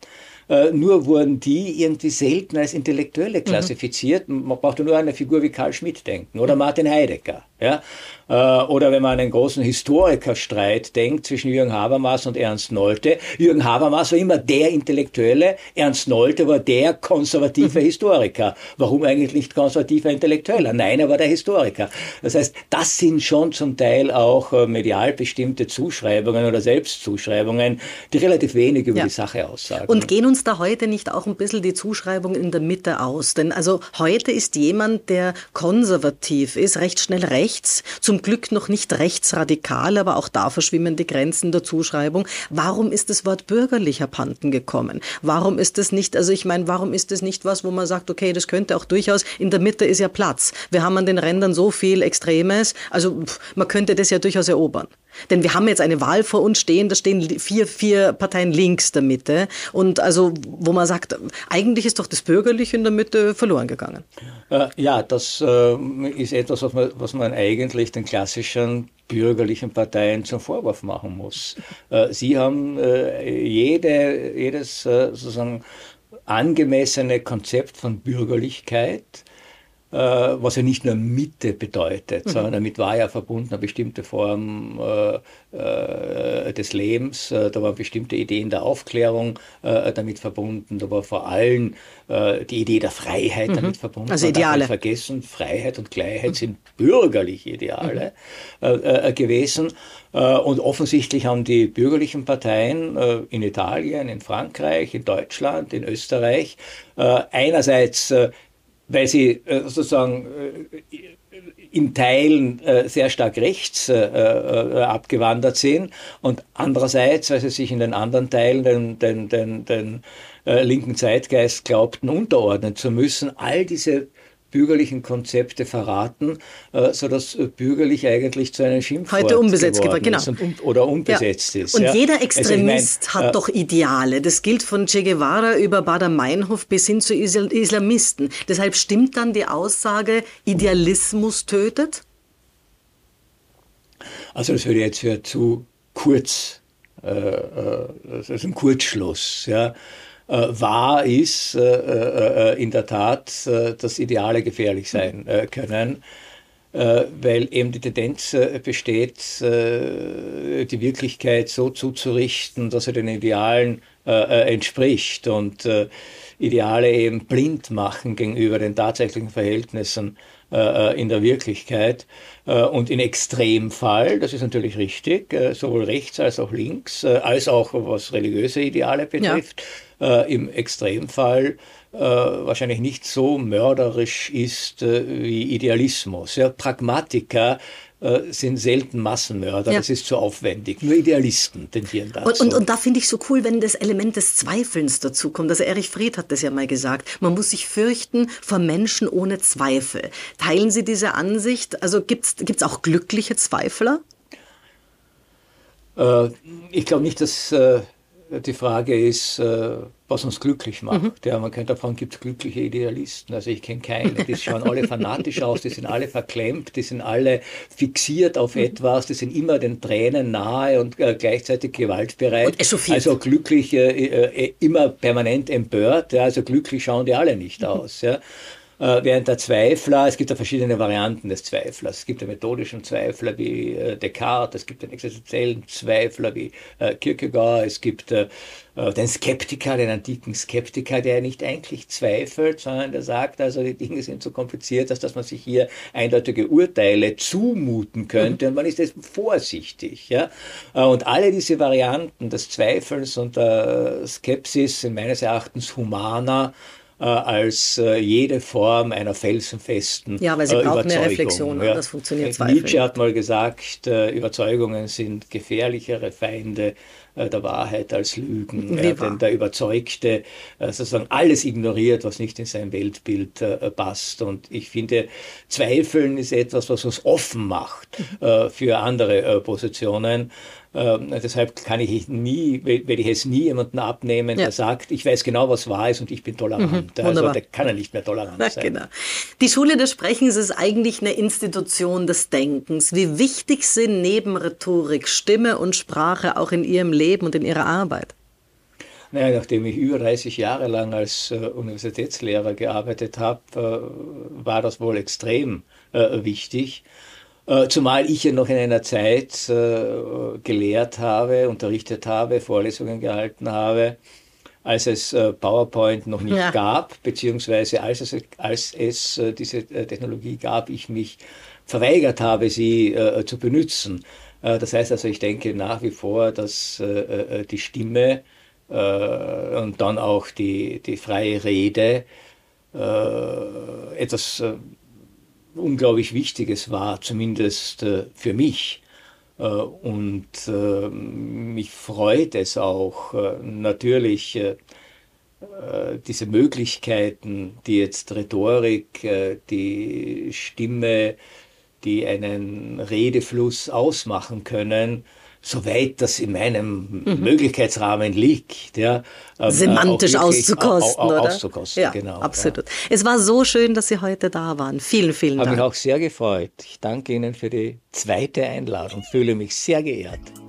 Äh, nur wurden die irgendwie selten als Intellektuelle klassifiziert. Mhm. Man braucht nur an eine Figur wie Karl Schmitt denken oder Martin Heidegger. Ja? Äh, oder wenn man an einen großen Historikerstreit denkt zwischen Jürgen Habermas und Ernst Nolte. Jürgen Habermas war immer der Intellektuelle, Ernst Nolte war der konservative mhm. Historiker. Warum eigentlich nicht konservativer Intellektueller? Nein, er war der Historiker. Das heißt, das sind schon zum Teil auch äh, medial bestimmte Zuschreibungen oder Selbstzuschreibungen, die relativ wenig über ja. die Sache aussagen. Und gehen uns da heute nicht auch ein bisschen die Zuschreibungen in der Mitte aus? Denn also heute ist jemand, der konservativ ist, recht schnell rechts, zum Glück noch nicht rechtsradikal, aber auch da verschwimmen die Grenzen der Zuschreibung. Warum ist das Wort bürgerlich abhanden gekommen? Warum ist das nicht, also ich meine, warum ist das nicht was, wo man sagt, okay, das könnte auch durchaus, in der Mitte ist ja Platz. Wir haben an den Rändern so viel Extremes, also pff, man könnte das ja durchaus erobern. Denn wir haben jetzt eine Wahl vor uns stehen, da stehen vier, vier Parteien links der Mitte. Und also, wo man sagt, eigentlich ist doch das Bürgerliche in der Mitte verloren gegangen. Äh, ja, das äh, ist etwas, was man, was man eigentlich den klassischen bürgerlichen Parteien zum Vorwurf machen muss. Äh, sie haben äh, jede, jedes äh, sozusagen angemessene Konzept von Bürgerlichkeit, was ja nicht nur Mitte bedeutet, mhm. sondern damit war ja verbunden eine bestimmte Form äh, äh, des Lebens, da waren bestimmte Ideen der Aufklärung äh, damit verbunden, da war vor allem äh, die Idee der Freiheit mhm. damit verbunden. Also Ideale. Man darf nicht vergessen, Freiheit und Gleichheit mhm. sind bürgerliche Ideale mhm. äh, äh, gewesen. Und offensichtlich haben die bürgerlichen Parteien äh, in Italien, in Frankreich, in Deutschland, in Österreich äh, einerseits äh, weil sie äh, sozusagen äh, in Teilen äh, sehr stark rechts äh, äh, abgewandert sind und andererseits, weil sie sich in den anderen Teilen den, den, den, den äh, linken Zeitgeist glaubten, unterordnen zu müssen. All diese bürgerlichen Konzepte verraten, äh, sodass äh, bürgerlich eigentlich zu einem Schimpfwort heute unbesetzt geworden genau. ist und, und, oder unbesetzt ja. ist. Und ja. jeder Extremist also ich mein, hat äh, doch Ideale. Das gilt von Che Guevara über Baader-Meinhof bis hin zu Isl- Islamisten. Deshalb stimmt dann die Aussage, Idealismus tötet? Also das würde jetzt für zu kurz, äh, äh, das ist ein Kurzschluss, ja. Äh, wahr ist äh, äh, in der Tat, äh, dass Ideale gefährlich sein äh, können, äh, weil eben die Tendenz äh, besteht, äh, die Wirklichkeit so zuzurichten, dass sie den Idealen äh, äh, entspricht und äh, Ideale eben blind machen gegenüber den tatsächlichen Verhältnissen äh, in der Wirklichkeit. Äh, und in Extremfall, das ist natürlich richtig, äh, sowohl rechts als auch links, äh, als auch was religiöse Ideale betrifft, ja. Äh, im Extremfall äh, wahrscheinlich nicht so mörderisch ist äh, wie Idealismus. Ja, Pragmatiker äh, sind selten Massenmörder, ja. das ist zu aufwendig. Nur Idealisten tendieren dazu. Und, und, und da finde ich so cool, wenn das Element des Zweifelns dazu kommt. Also Erich Fried hat das ja mal gesagt. Man muss sich fürchten vor Menschen ohne Zweifel. Teilen Sie diese Ansicht? Also gibt es auch glückliche Zweifler? Äh, ich glaube nicht, dass äh, die Frage ist, äh, was uns glücklich macht. Mhm. Ja, man könnte davon, gibt es glückliche Idealisten. Also ich kenne keine. Die schauen alle fanatisch aus, die sind alle verklemmt, die sind alle fixiert auf mhm. etwas, die sind immer den Tränen nahe und äh, gleichzeitig gewaltbereit. Und echauffiert. Also glücklich, äh, äh, immer permanent empört. Ja, also glücklich schauen die alle nicht mhm. aus. Ja. Äh, während der Zweifler, es gibt ja verschiedene Varianten des Zweiflers. Es gibt den methodischen Zweifler wie äh, Descartes, es gibt den existenziellen Zweifler wie äh, Kierkegaard, es gibt äh, den Skeptiker, den antiken Skeptiker, der nicht eigentlich zweifelt, sondern der sagt, also die Dinge sind so kompliziert, dass, dass man sich hier eindeutige Urteile zumuten könnte mhm. und man ist jetzt vorsichtig. Ja? Und alle diese Varianten des Zweifels und der Skepsis sind meines Erachtens humaner äh, als äh, jede Form einer felsenfesten Ja, weil sie äh, brauchen Überzeugung. eine Reflexion, ja. das funktioniert Zweifel. Nietzsche hat mal gesagt, äh, Überzeugungen sind gefährlichere Feinde äh, der Wahrheit als Lügen. Ja, denn der Überzeugte äh, sozusagen alles ignoriert, was nicht in sein Weltbild äh, passt. Und ich finde, Zweifeln ist etwas, was uns offen macht äh, für andere äh, Positionen. Ähm, deshalb kann ich nie, werde ich es nie jemanden abnehmen, ja. der sagt, ich weiß genau, was wahr ist und ich bin tolerant. Mhm, also der kann ja nicht mehr tolerant Na, sein. Genau. Die Schule des Sprechens ist eigentlich eine Institution des Denkens. Wie wichtig sind neben Rhetorik Stimme und Sprache auch in Ihrem Leben und in Ihrer Arbeit? Naja, nachdem ich über dreißig Jahre lang als äh, Universitätslehrer gearbeitet habe, äh, war das wohl extrem äh, wichtig. Äh, zumal ich ja noch in einer Zeit äh, gelehrt habe, unterrichtet habe, Vorlesungen gehalten habe, als es äh, PowerPoint noch nicht ja. gab, beziehungsweise als es, als es äh, diese äh, Technologie gab, ich mich verweigert habe, sie äh, zu benutzen. Äh, das heißt also, ich denke nach wie vor, dass äh, die Stimme äh, und dann auch die, die freie Rede äh, etwas äh, unglaublich Wichtiges war, zumindest äh, für mich. Äh, und äh, mich freut es auch äh, natürlich, äh, diese Möglichkeiten, die jetzt Rhetorik, äh, die Stimme, die einen Redefluss ausmachen können, soweit das in meinem mhm. Möglichkeitsrahmen liegt. Ja, ähm, semantisch äh, auszukosten, au, au, oder? Auszukosten, ja, genau. Absolut. Ja. Es war so schön, dass Sie heute da waren. Vielen, vielen Dank. Dank. Habe mich auch sehr gefreut. Ich danke Ihnen für die zweite Einladung. Fühle mich sehr geehrt.